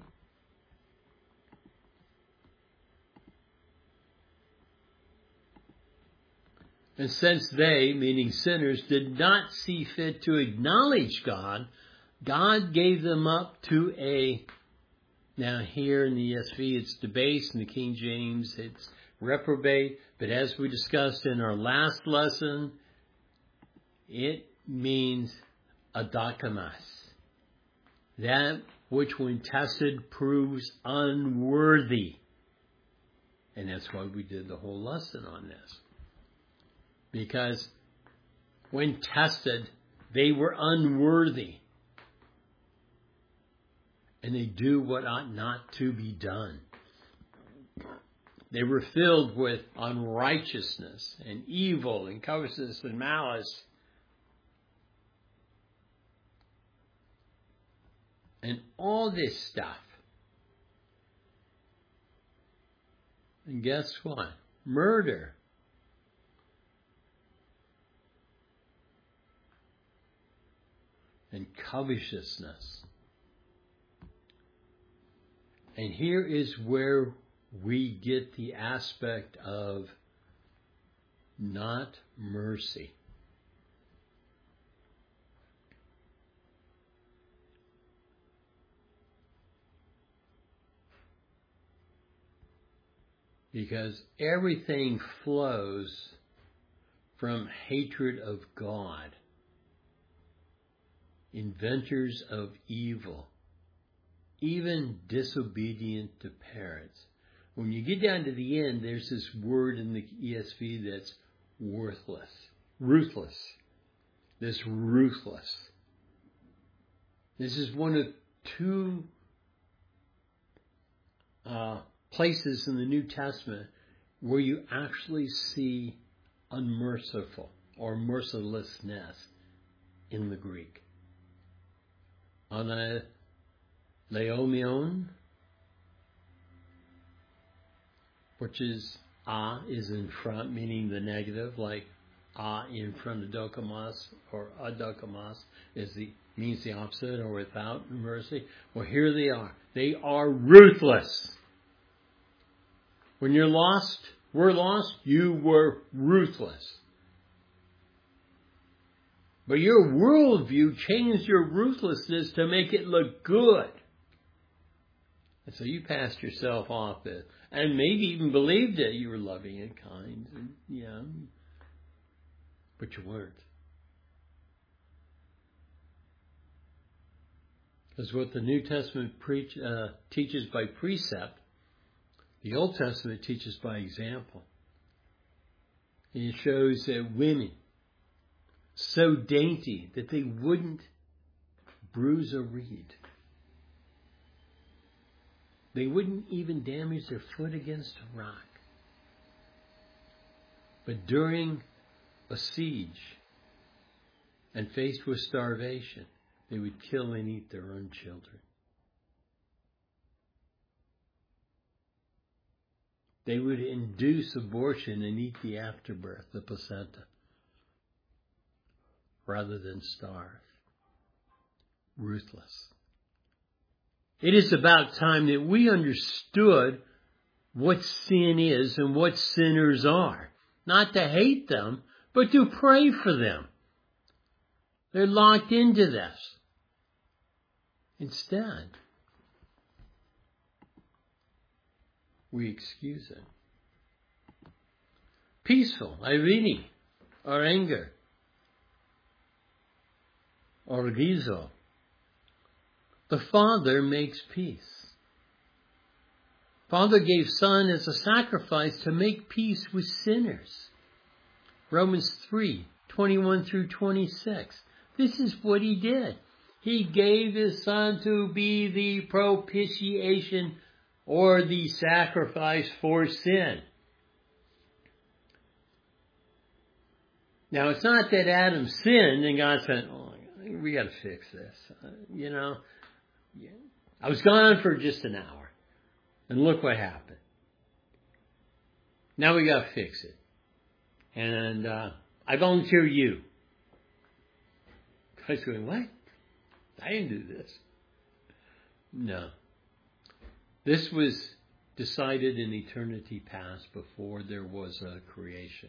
And since they, meaning sinners, did not see fit to acknowledge God, God gave them up to a, now here in the E S V it's debased, in the King James it's reprobate, but as we discussed in our last lesson, it means adakamas. That which when tested proves unworthy. And that's why we did the whole lesson on this. Because when tested, they were unworthy. And they do what ought not to be done. They were filled with unrighteousness and evil and covetousness and malice. And all this stuff. And guess what? Murder. And covetousness. And here is where we get the aspect of not mercy. Because everything flows from hatred of God. Inventors of evil, even disobedient to parents. When you get down to the end, there's this word in the E S V that's worthless, ruthless. This ruthless. This is one of two uh, places in the New Testament where you actually see unmerciful or mercilessness in the Greek. Analeomion, which is a is in front, meaning the negative, like a in front of dokamos or adokamos is the means the opposite or without mercy. Well, here they are. They are ruthless. When you're lost, we're lost, you were ruthless. But your worldview changed your ruthlessness to make it look good. And so you passed yourself off as, and maybe even believed it. You were loving and kind. And, yeah, but you weren't. Because what the New Testament preach, uh, teaches by precept, the Old Testament teaches by example. And it shows that women, so dainty that they wouldn't bruise a reed. They wouldn't even damage their foot against a rock. But during a siege and faced with starvation, they would kill and eat their own children. They would induce abortion and eat the afterbirth, the placenta, rather than starve. Ruthless. It is about time that we understood what sin is and what sinners are. Not to hate them, but to pray for them. They're locked into this. Instead, we excuse it. Peaceful, irene, or anger. Orgizo. The Father makes peace. Father gave Son as a sacrifice to make peace with sinners. Romans three, twenty-one through twenty-six. This is what He did. He gave His Son to be the propitiation or the sacrifice for sin. Now, it's not that Adam sinned and God said, oh, we got to fix this. Uh, you know, I was gone for just an hour. And look what happened. Now we got to fix it. And uh, I volunteer you. God's going, what? I didn't do this. No. This was decided in eternity past before there was a creation.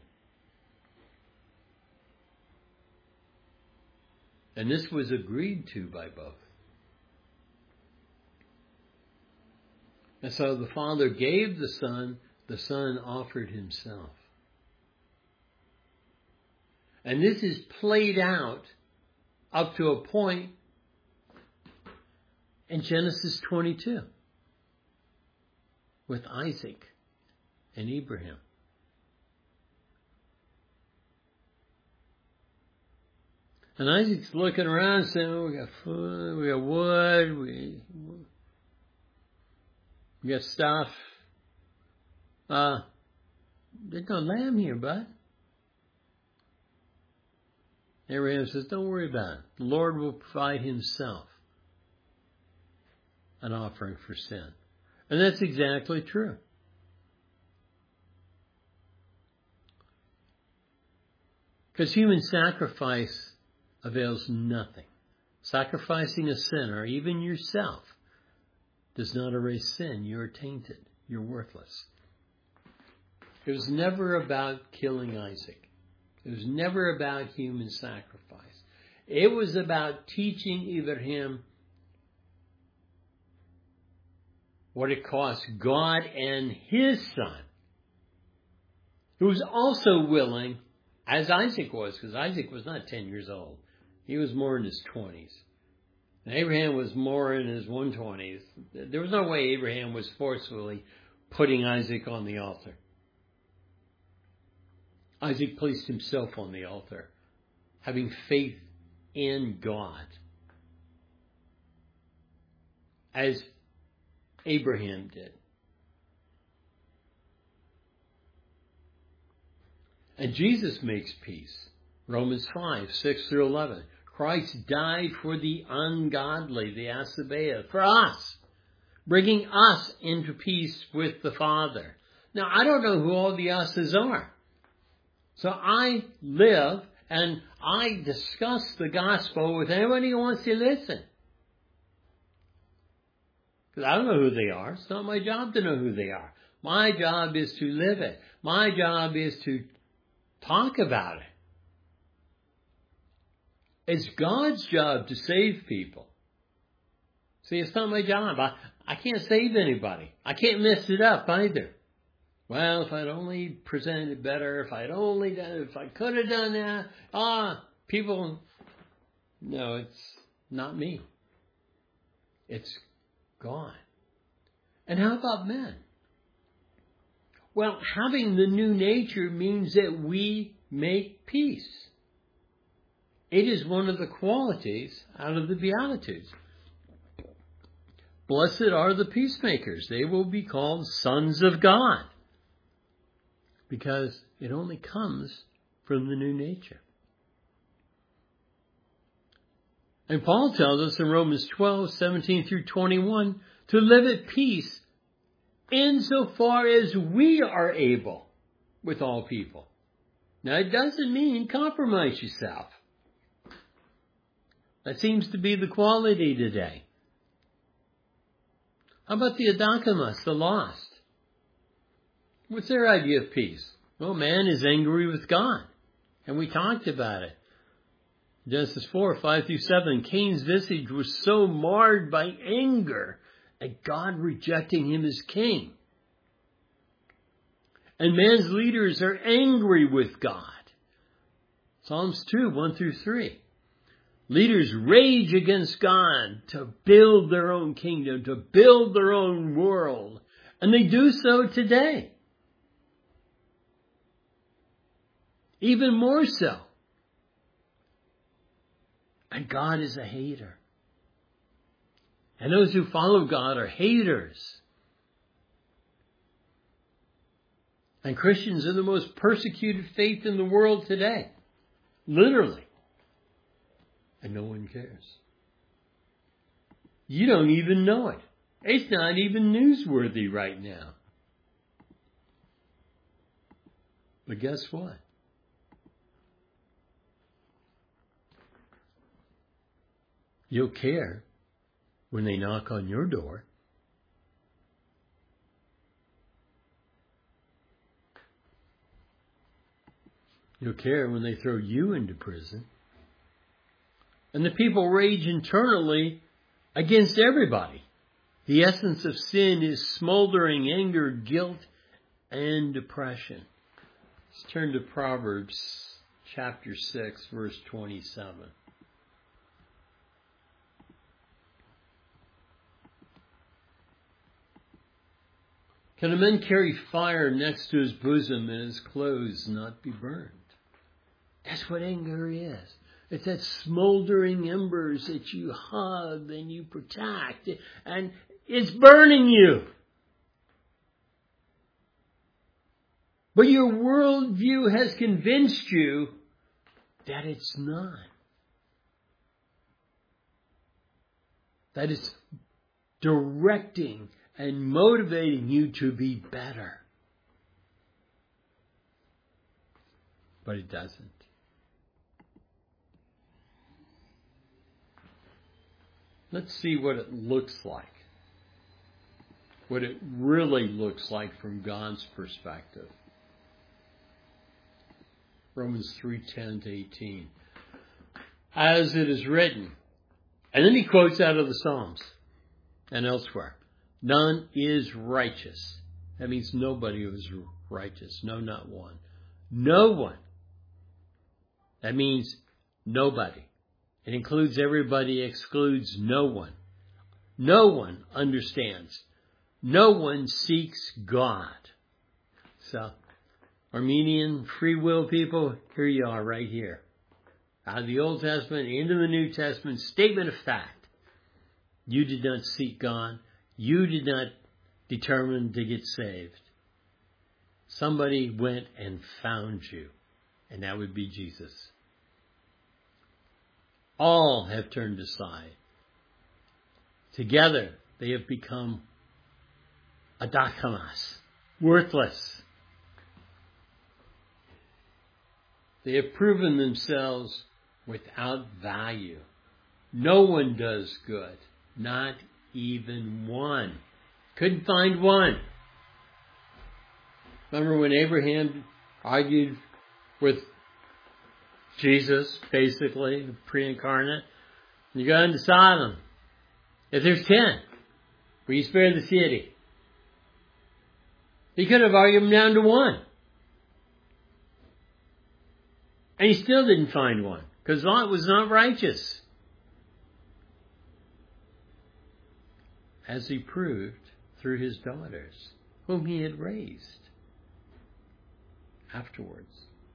And this was agreed to by both. And so the Father gave the Son, the Son offered Himself. And this is played out up to a point in Genesis twenty-two with Isaac and Abraham. And Isaac's looking around saying, oh, we got food, we got wood, we, we got stuff. Uh, there's no lamb here, bud. Abraham says, don't worry about it. The Lord will provide Himself an offering for sin. And that's exactly true. Because human sacrifice avails nothing. Sacrificing a sinner, even yourself, does not erase sin. You're tainted. You're worthless. It was never about killing Isaac. It was never about human sacrifice. It was about teaching Abraham what it cost God and His Son, who was also willing, as Isaac was, because Isaac was not ten years old. He was more in his twenties. And Abraham was more in his one twenties. There was no way Abraham was forcefully putting Isaac on the altar. Isaac placed himself on the altar, having faith in God, as Abraham did. And Jesus makes peace. Romans five, six through eleven. Christ died for the ungodly, the Asabea, for us, bringing us into peace with the Father. Now, I don't know who all the us's are. So I live and I discuss the gospel with anybody who wants to listen. Because I don't know who they are. It's not my job to know who they are. My job is to live it. My job is to talk about it. It's God's job to save people. See, it's not my job. I, I can't save anybody. I can't mess it up either. Well, if I'd only presented it better, if I'd only done, if I could have done that, ah, people, no, it's not me. It's God. And how about men? Well, having the new nature means that we make peace. It is one of the qualities out of the Beatitudes. Blessed are the peacemakers. They will be called sons of God. Because it only comes from the new nature. And Paul tells us in Romans twelve, seventeen through twenty-one, to live at peace insofar as we are able with all people. Now, it doesn't mean compromise yourself. That seems to be the quality today. How about the Adakamas, the lost? What's their idea of peace? Well, man is angry with God. And we talked about it. Genesis four, five through seven. Cain's visage was so marred by anger at God rejecting him as king. And man's leaders are angry with God. Psalms two, one through three. Leaders rage against God to build their own kingdom, to build their own world. And they do so today. Even more so. And God is a hater. And those who follow God are haters. And Christians are the most persecuted faith in the world today. Literally. And no one cares. You don't even know it. It's not even newsworthy right now. But guess what? You'll care when they knock on your door. You'll care when they throw you into prison. And the people rage internally against everybody. The essence of sin is smoldering anger, guilt, and depression. Let's turn to Proverbs chapter six, verse twenty-seven. Can a man carry fire next to his bosom and his clothes not be burned? That's what anger is. It's that smoldering embers that you hug and you protect, and it's burning you. But your worldview has convinced you that it's not. That it's directing and motivating you to be better. But it doesn't. Let's see what it looks like. What it really looks like from God's perspective. Romans three ten to eighteen. As it is written. And then he quotes out of the Psalms and elsewhere. None is righteous. That means nobody is righteous. No, not one. No one. That means nobody. It includes everybody, excludes no one. No one understands. No one seeks God. So, Armenian free will people, here you are right here. Out of the Old Testament into the New Testament, statement of fact. You did not seek God. You did not determine to get saved. Somebody went and found you, and that would be Jesus. All have turned aside. Together, they have become adakamas, worthless. They have proven themselves without value. No one does good, not even one. Couldn't find one. Remember when Abraham argued with Jesus, basically, pre-incarnate? You go into Sodom. If there's ten, will you spare the city? He could have argued him down to one. And he still didn't find one, because Lot was not righteous. As he proved through his daughters, whom he had raised afterwards.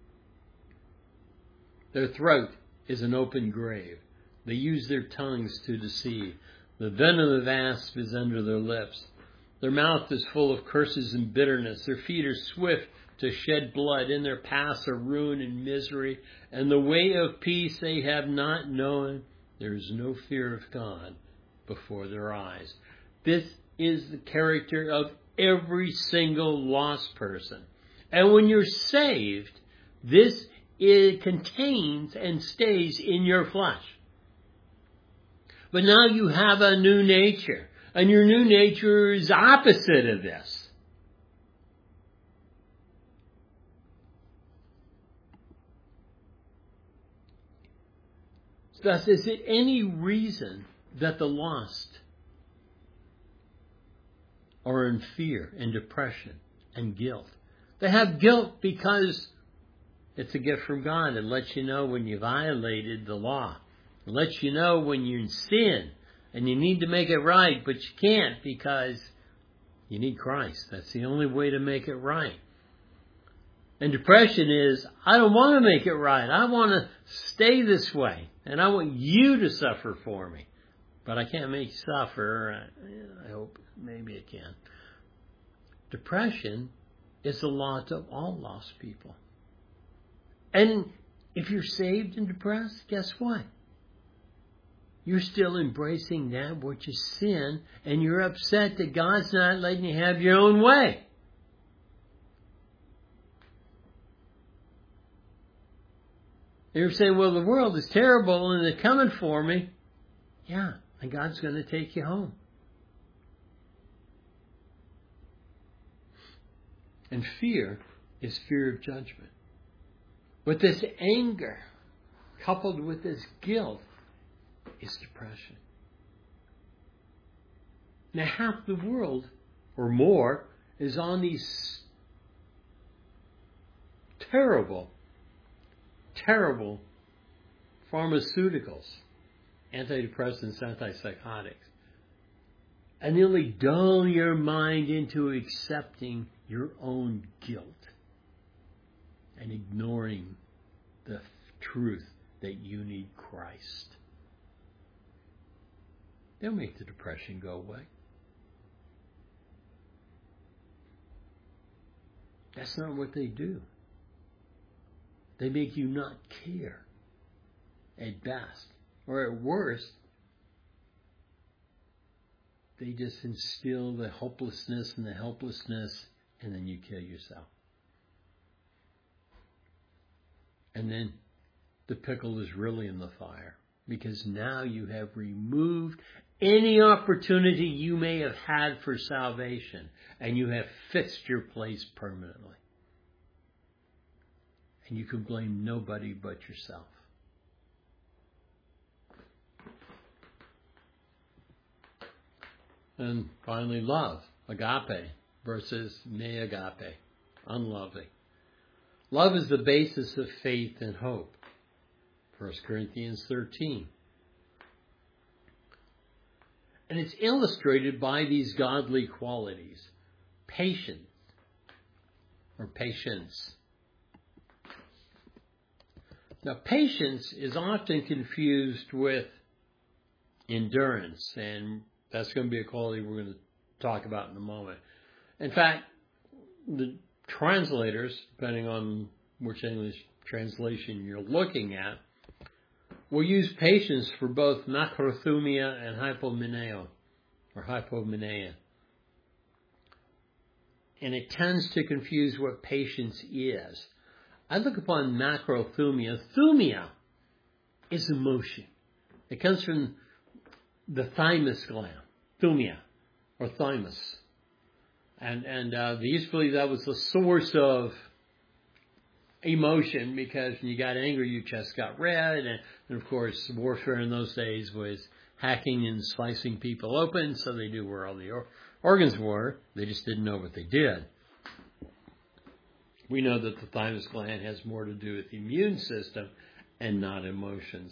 Their throat is an open grave. They use their tongues to deceive. The venom of asp is under their lips. Their mouth is full of curses and bitterness. Their feet are swift to shed blood. In their paths are ruin and misery. And the way of peace they have not known. There is no fear of God before their eyes. This is the character of every single lost person. And when you're saved, this it contains and stays in your flesh. But now you have a new nature. And your new nature is opposite of this. Thus, is it any reason that the lost are in fear and depression and guilt? They have guilt because it's a gift from God. It lets you know when you violated the law. It lets you know when you're in sin and you need to make it right, but you can't because You need Christ. That's the only way to make it right. And depression is, I don't want to make it right. I want to stay this way. And I want you to suffer for me. But I can't make you suffer. I hope maybe I can. Depression is the lot of all lost people. And if you're saved and depressed, guess what? You're still embracing that which is sin, and you're upset that God's not letting you have your own way. You're saying, well, the world is terrible and they're coming for me. Yeah, and God's going to take you home. And fear is fear of judgment. But this anger, coupled with this guilt, is depression. Now, half the world, or more, is on these terrible, terrible pharmaceuticals, antidepressants, antipsychotics, and nearly dull your mind into accepting your own guilt and ignoring the truth that you need Christ. They'll make the depression go away. That's not what they do. They make you not care at best. Or at worst, they just instill the hopelessness and the helplessness, and then you kill yourself. And then the pickle is really in the fire, because now you have removed any opportunity you may have had for salvation, and you have fixed your place permanently. And you can blame nobody but yourself. And finally, love, agape, versus ne agape, unloving. Love is the basis of faith and hope. First Corinthians thirteen. And it's illustrated by these godly qualities. Patience, or patience. Now, patience is often confused with endurance, and that's going to be a quality we're going to talk about in a moment. In fact, the translators, depending on which English translation you're looking at, will use patience for both macrothumia and hypomeneo, or hypomenea. And it tends to confuse what patience is. I look upon macrothumia. Thumia is emotion. It comes from the thymus gland, thumia, or thymus. And and uh, they used to believe that was the source of emotion, because when you got angry, your chest got red. And, and of course, warfare in those days was hacking and slicing people open, so they knew where all the or- organs were. They just didn't know what they did. We know that the thymus gland has more to do with the immune system and not emotions.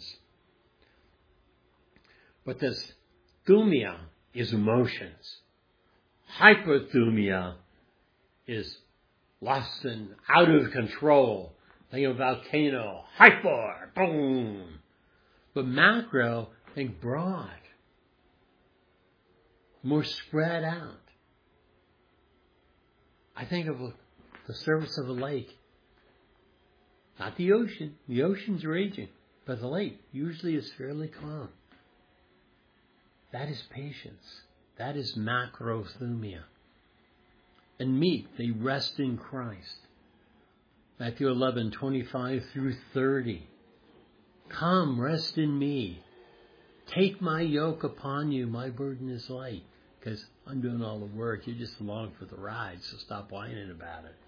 But this thumia is emotions. Hypothumia is lust and out of control. Think of a volcano. Hyper, boom. But macro, think broad. More spread out. I think of the surface of a lake. Not the ocean. The ocean's raging. But the lake usually is fairly calm. That is patience. That is macrothumia. And meek, they rest in Christ. Matthew eleven, twenty-five through thirty. Come, rest in me. Take my yoke upon you. My burden is light. Because I'm doing all the work. You're just along for the ride, so stop whining about it.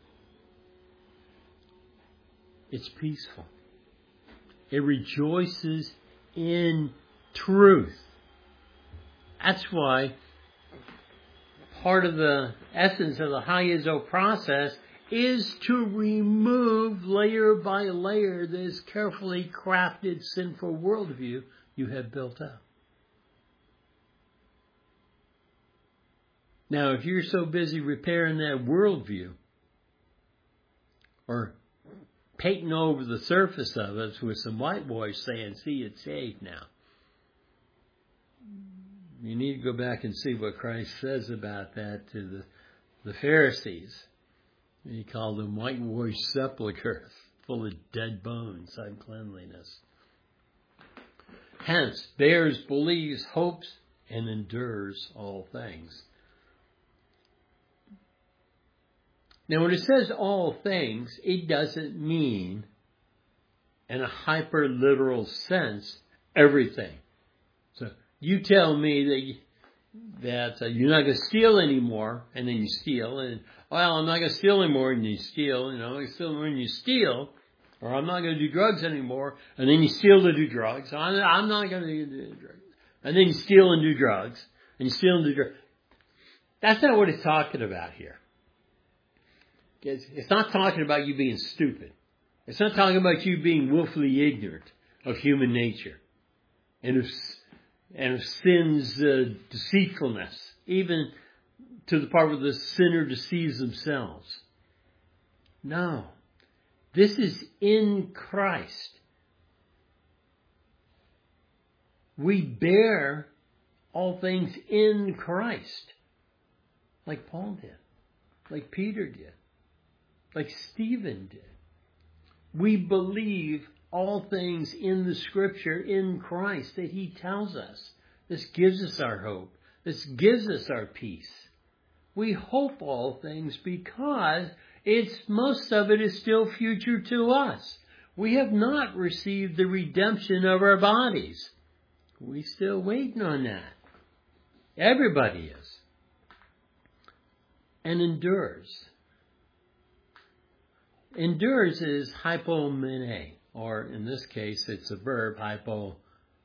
It's peaceful. It rejoices in truth. That's why part of the essence of the Hayazo process is to remove layer by layer this carefully crafted sinful worldview you have built up. Now, if you're so busy repairing that worldview, or painting over the surface of it with some whitewash saying, see, it's saved now, you need to go back and see what Christ says about that to the, the Pharisees. He called them whitewashed sepulchres, full of dead bones, uncleanliness. Hence, bears, believes, hopes, and endures all things. Now, when it says all things, it doesn't mean, in a hyper-literal sense, everything. So, you tell me that you, that uh, you're not going to steal anymore, and then you steal, and, well, I'm not going to steal anymore, and you steal, you know, I'm not going to steal anymore, and you steal, or I'm not going to do drugs anymore, and then you steal to do drugs, I'm, I'm not going to do drugs, and then you steal and do drugs, and you steal and do drugs. That's not what it's talking about here. It's not talking about you being stupid. It's not talking about you being willfully ignorant of human nature and of, and of sin's uh, deceitfulness, even to the part where the sinner deceives themselves. No. This is in Christ. We bear all things in Christ, like Paul did, like Peter did, like Stephen did. We believe all things in the Scripture in Christ that He tells us. This gives us our hope. This gives us our peace. We hope all things because it's most of it is still future to us. We have not received the redemption of our bodies. We're still waiting on that. Everybody is. And endures. Endures is hypomene, or in this case, it's a verb, hypomeno.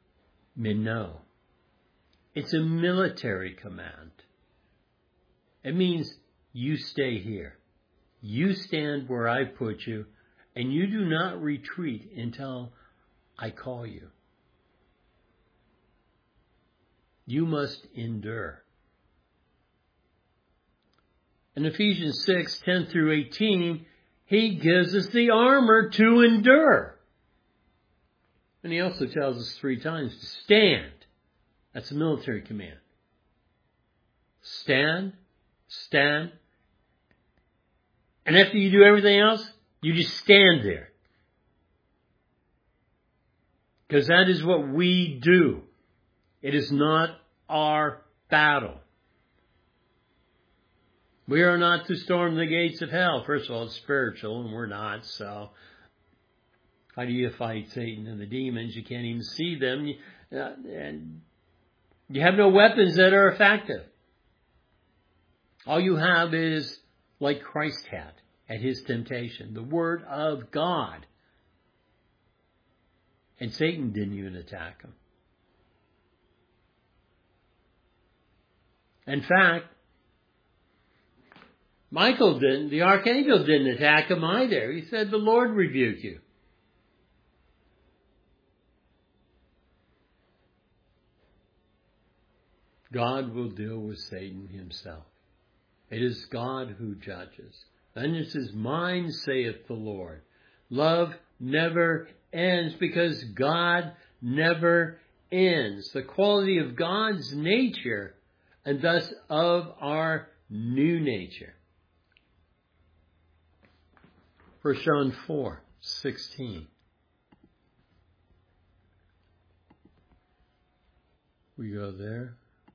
It's a military command. It means you stay here. You stand where I put you, and you do not retreat until I call you. You must endure. In Ephesians six, ten through eighteen, He gives us the armor to endure. And He also tells us three times to stand. That's a military command. Stand, stand. And after you do everything else, you just stand there. Because that is what we do. It is not our battle. We are not to storm the gates of hell. First of all, it's spiritual, and we're not, so how do you fight Satan and the demons? You can't even see them, uh, and you have no weapons that are effective. All you have is like Christ had at His temptation, the Word of God. And Satan didn't even attack Him. In fact, Michael didn't, the archangel didn't attack him either. He said, the Lord rebuke you. God will deal with Satan Himself. It is God who judges. Vengeance is mine, saith the Lord. Love never ends because God never ends. The quality of God's nature and thus of our new nature. First John four sixteen. We go there.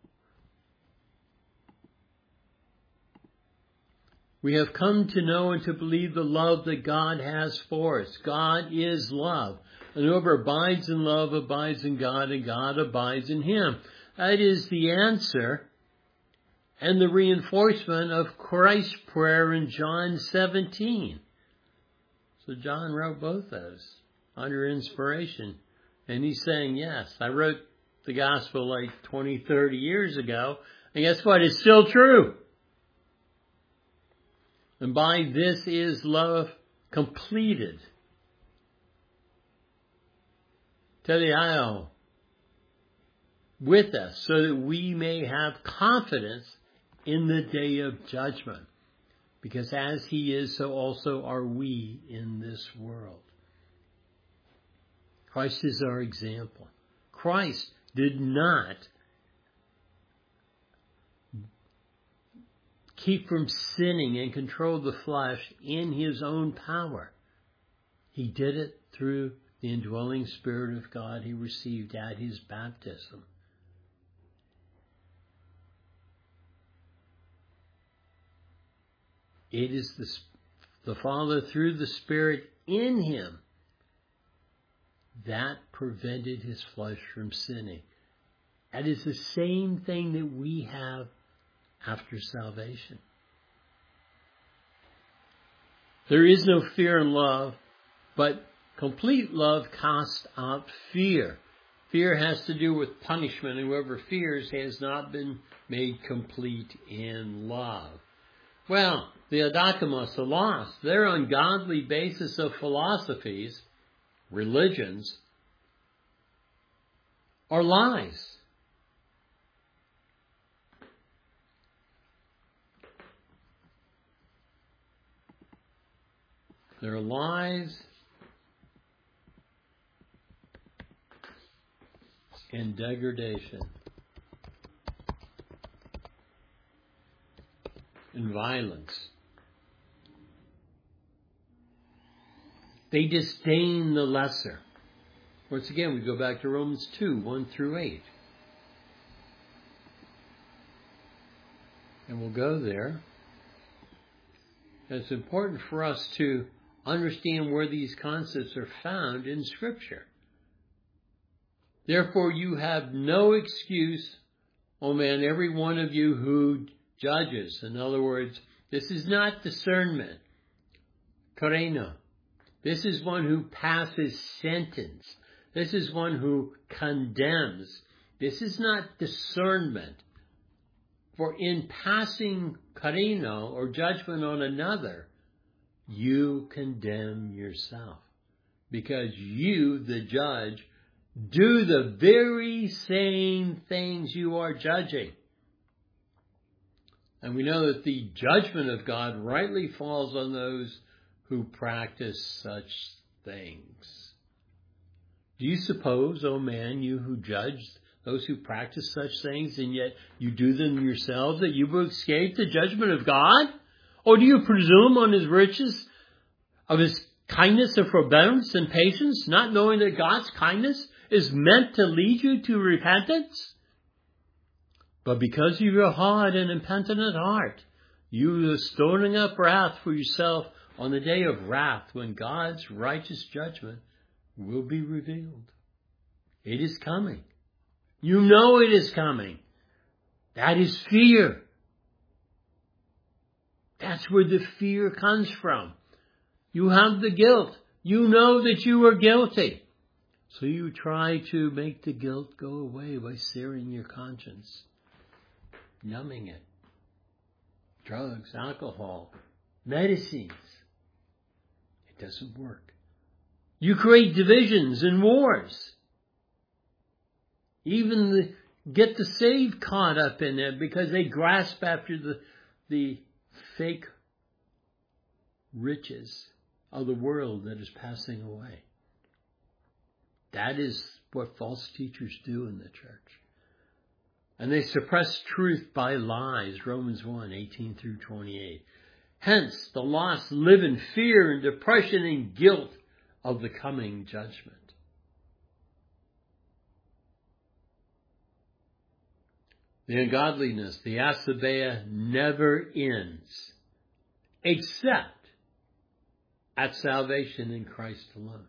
We have come to know and to believe the love that God has for us. God is love. And whoever abides in love abides in God, and God abides in him. That is the answer and the reinforcement of Christ's prayer in John seventeen. So John wrote both those under inspiration. And he's saying, yes, I wrote the gospel like twenty, thirty years ago. And guess what? It's still true. And by this is love completed. Teleio, with us, so that we may have confidence in the day of judgment. Because as he is, so also are we in this world. Christ is our example. Christ did not keep from sinning and control the flesh in his own power. He did it through the indwelling Spirit of God he received at his baptism. It is the, the Father through the Spirit in him that prevented his flesh from sinning. That is the same thing that we have after salvation. There is no fear in love, but complete love casts out fear. Fear has to do with punishment, and whoever fears has not been made complete in love. Well, the adokimos, the lost, their ungodly basis of philosophies, religions, are lies. They're lies and degradation and violence. They disdain the lesser. Once again, we go back to Romans two, one through eight. And we'll go there. It's important for us to understand where these concepts are found in Scripture. Therefore, you have no excuse, O man, every one of you who judges. In other words, this is not discernment. Kareno. This is one who passes sentence. This is one who condemns. This is not discernment. For in passing kareno, or judgment on another, you condemn yourself. Because you, the judge, do the very same things you are judging. And we know that the judgment of God rightly falls on those who practice such things. Do you suppose, O man, you who judge those who practice such things, and yet you do them yourselves, that you will escape the judgment of God? Or do you presume on his riches, of his kindness and forbearance and patience, not knowing that God's kindness is meant to lead you to repentance? But because of your hard and impenitent heart, you are storing up wrath for yourself on the day of wrath, when God's righteous judgment will be revealed. It is coming. You know it is coming. That is fear. That's where the fear comes from. You have the guilt. You know that you are guilty. So you try to make the guilt go away by searing your conscience, numbing it. Drugs, alcohol, medicines. It doesn't work. You create divisions and wars. Even the, get the saved caught up in it because they grasp after the, the fake riches of the world that is passing away. That is what false teachers do in the church. And they suppress truth by lies, Romans one, eighteen through twenty-eight. Hence, the lost live in fear and depression and guilt of the coming judgment. The ungodliness, the asabeia, never ends, except at salvation in Christ alone.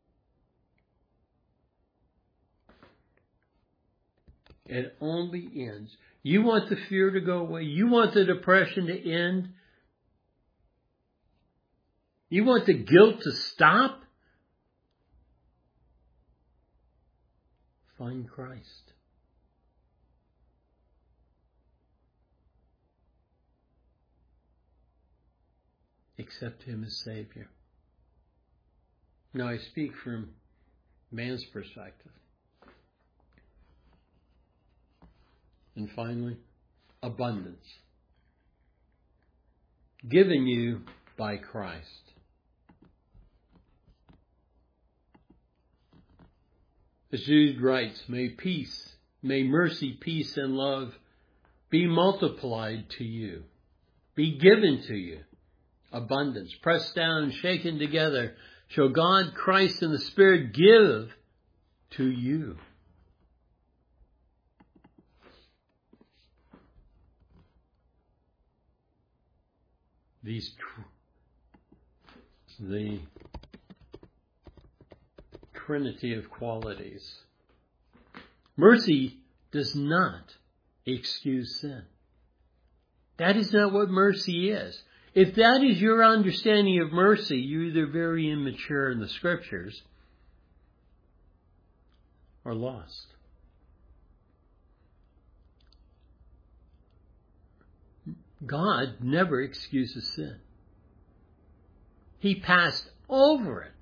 It only ends. You want the fear to go away. You want the depression to end. You want the guilt to stop. Find Christ. Accept him as Savior. Now I speak from man's perspective. And finally, abundance. given you by Christ. As Jude writes, may peace, may mercy, peace, and love be multiplied to you, be given to you, abundance, pressed down, shaken together, shall God, Christ, and the Spirit give to you. These, the Trinity of qualities. Mercy does not excuse sin. That is not what mercy is. If that is your understanding of mercy, you're either very immature in the Scriptures or lost. God never excuses sin. He passed over it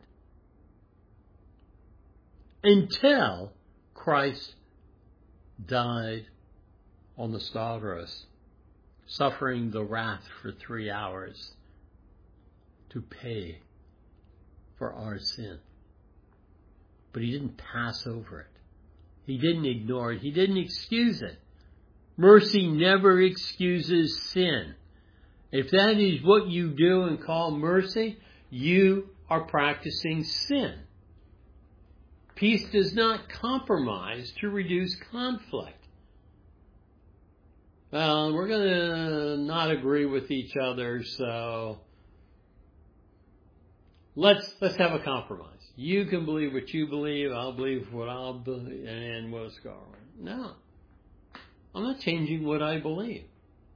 until Christ died on the Stavros, suffering the wrath for three hours to pay for our sin. But he didn't pass over it. He didn't ignore it. He didn't excuse it. Mercy never excuses sin. If that is what you do and call mercy, you are practicing sin. Peace does not compromise to reduce conflict. Well, we're going to not agree with each other, so let's let's have a compromise. You can believe what you believe, I'll believe what I'll believe, and we'll go on. No. I'm not changing what I believe.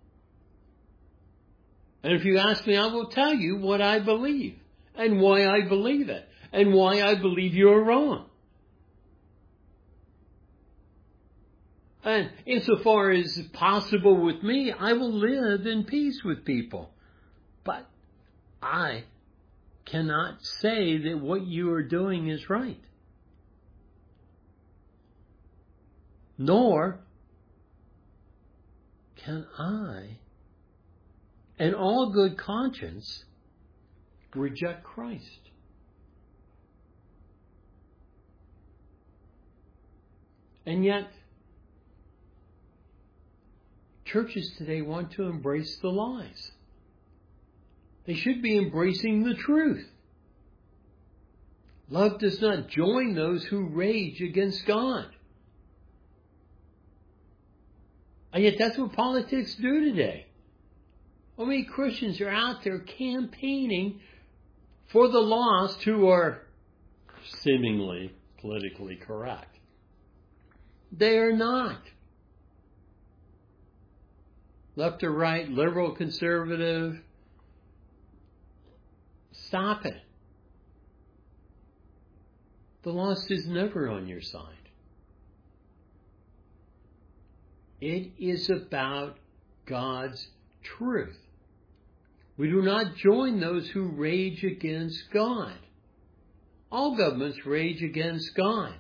And if you ask me, I will tell you what I believe and why I believe it and why I believe you're wrong. And insofar as possible with me, I will live in peace with people. But I cannot say that what you are doing is right. Nor can I, in all good conscience, reject Christ. And yet, churches today want to embrace the lies. They should be embracing the truth. Love does not join those who rage against God. And yet that's what politics do today. How many Christians are out there campaigning for the lost who are seemingly politically correct? They are not. Left or right, liberal, conservative, stop it. The lost is never on your side. It is about God's truth. We do not join those who rage against God. All governments rage against God.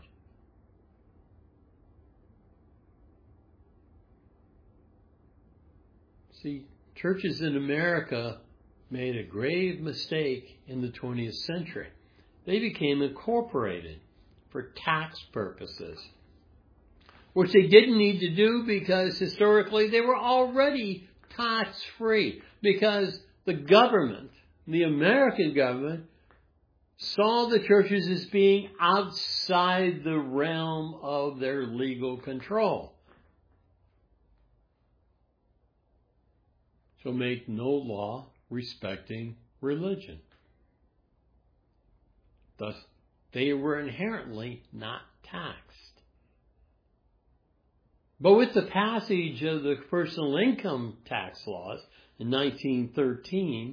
See, churches in America made a grave mistake in the twentieth century. They became incorporated for tax purposes, which they didn't need to do because historically they were already tax-free, because the government, the American government, saw the churches as being outside the realm of their legal control. So make no law respecting religion. Thus, they were inherently not taxed. But with the passage of the personal income tax laws in nineteen thirteen,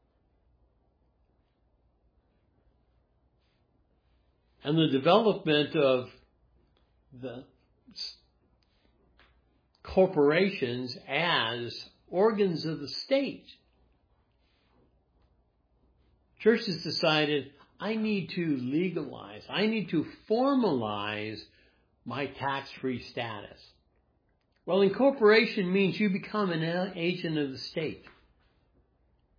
and the development of the corporations as organs of the state, churches decided, I need to legalize, I need to formalize my tax-free status. Well, incorporation means you become an agent of the state.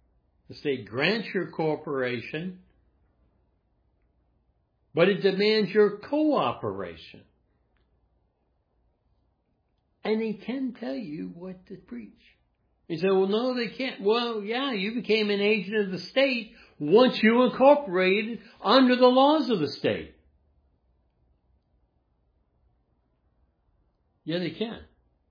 The state grants your cooperation, but it demands your cooperation. And they can tell you what to preach. You say, well, no, they can't. Well, yeah, you became an agent of the state once you incorporated under the laws of the state. Yeah, they can.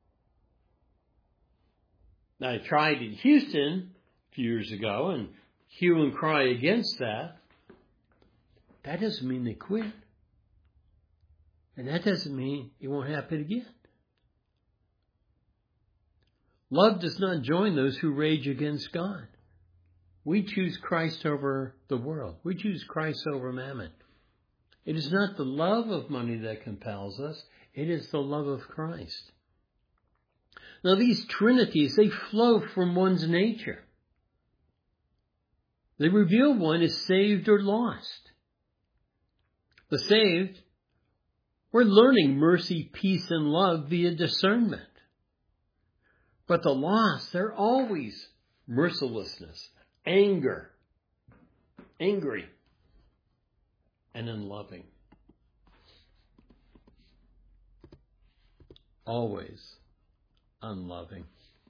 Now, I tried in Houston a few years ago and hue and cry against that. That doesn't mean they quit. And that doesn't mean it won't happen again. Love does not join those who rage against God. We choose Christ over the world. We choose Christ over mammon. It is not the love of money that compels us. It is the love of Christ. Now these trinities, they flow from one's nature. They reveal one as saved or lost. The saved, we're learning mercy, peace, and love via discernment. But the lost, they're always mercilessness, anger, angry, and unloving. Always unloving.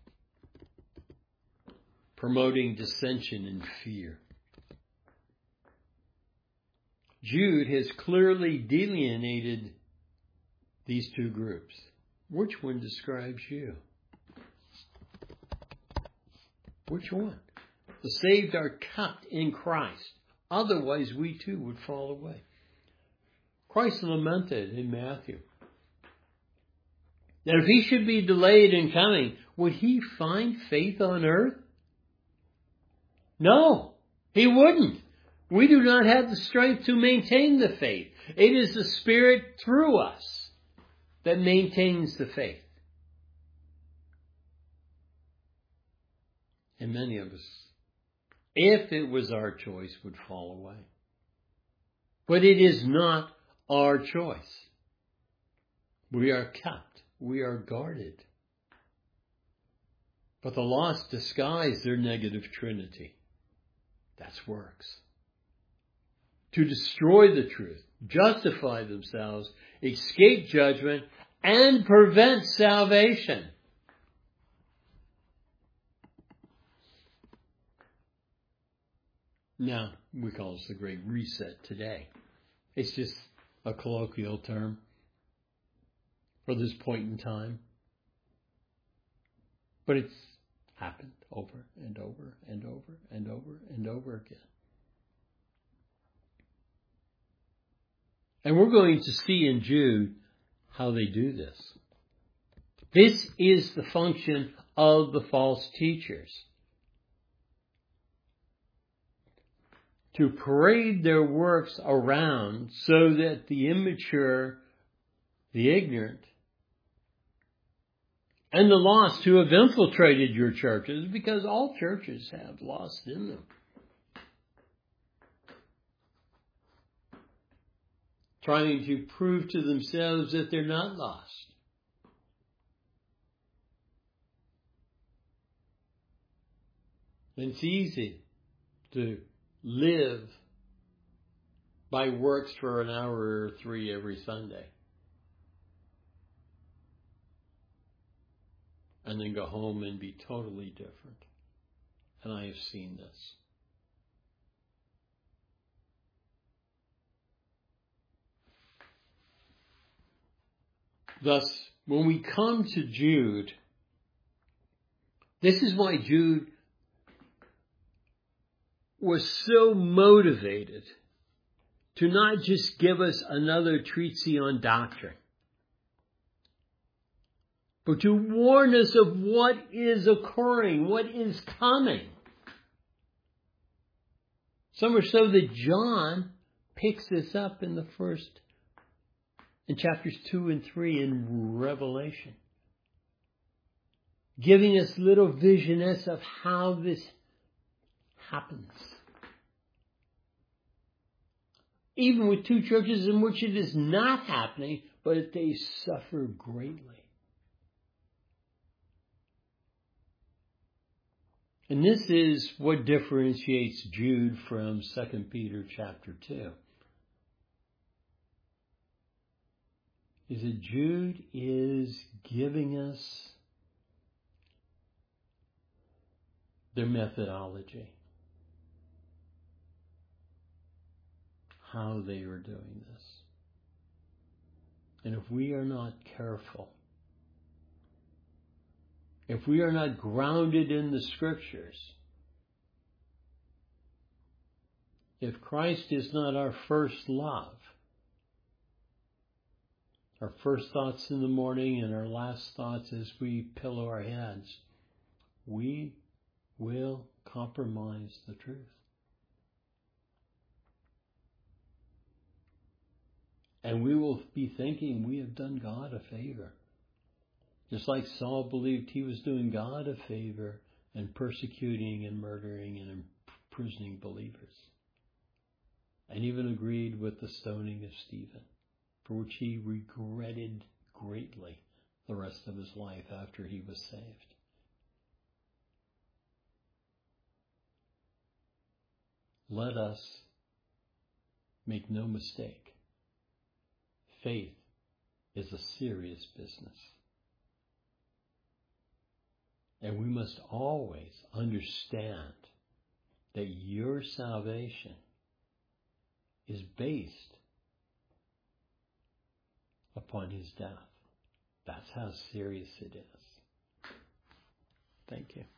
Promoting dissension and fear. Jude has clearly delineated these two groups. Which one describes you? Which one? The saved are kept in Christ. Otherwise, we too would fall away. Christ lamented in Matthew that if he should be delayed in coming, would he find faith on earth? No, he wouldn't. We do not have the strength to maintain the faith. It is the Spirit through us that maintains the faith. And many of us, if it was our choice, would fall away. But it is not our choice. We are kept. We are guarded. But the lost disguise their negative trinity. That's works. To destroy the truth, justify themselves, escape judgment, and prevent salvation. Now, we call this the Great Reset today. It's just a colloquial term for this point in time. But it's happened over and over and over and over and over again. And we're going to see in Jude how they do this. This is the function of the false teachers. To parade their works around so that the immature, the ignorant, and the lost who have infiltrated your churches, because all churches have lost in them, trying to prove to themselves that they're not lost. It's easy to live by works for an hour or three every Sunday. And then go home and be totally different. And I have seen this. Thus, when we come to Jude, this is why Jude was so motivated to not just give us another treatise on doctrine, but to warn us of what is occurring, what is coming. So much so that John picks this up in the first, in chapters two and three in Revelation, giving us little visionettes of how this happens. Even with two churches in which it is not happening, but they suffer greatly. And this is what differentiates Jude from Second Peter chapter two. Is that Jude is giving us their methodology. How they are doing this. And if we are not careful, if we are not grounded in the Scriptures, if Christ is not our first love, our first thoughts in the morning and our last thoughts as we pillow our heads, we will compromise the truth. And we will be thinking we have done God a favor. Just like Saul believed he was doing God a favor and persecuting and murdering and imprisoning believers. And even agreed with the stoning of Stephen, for which he regretted greatly the rest of his life after he was saved. Let us make no mistake. Faith is a serious business. And we must always understand that your salvation is based upon his death. That's how serious it is. Thank you.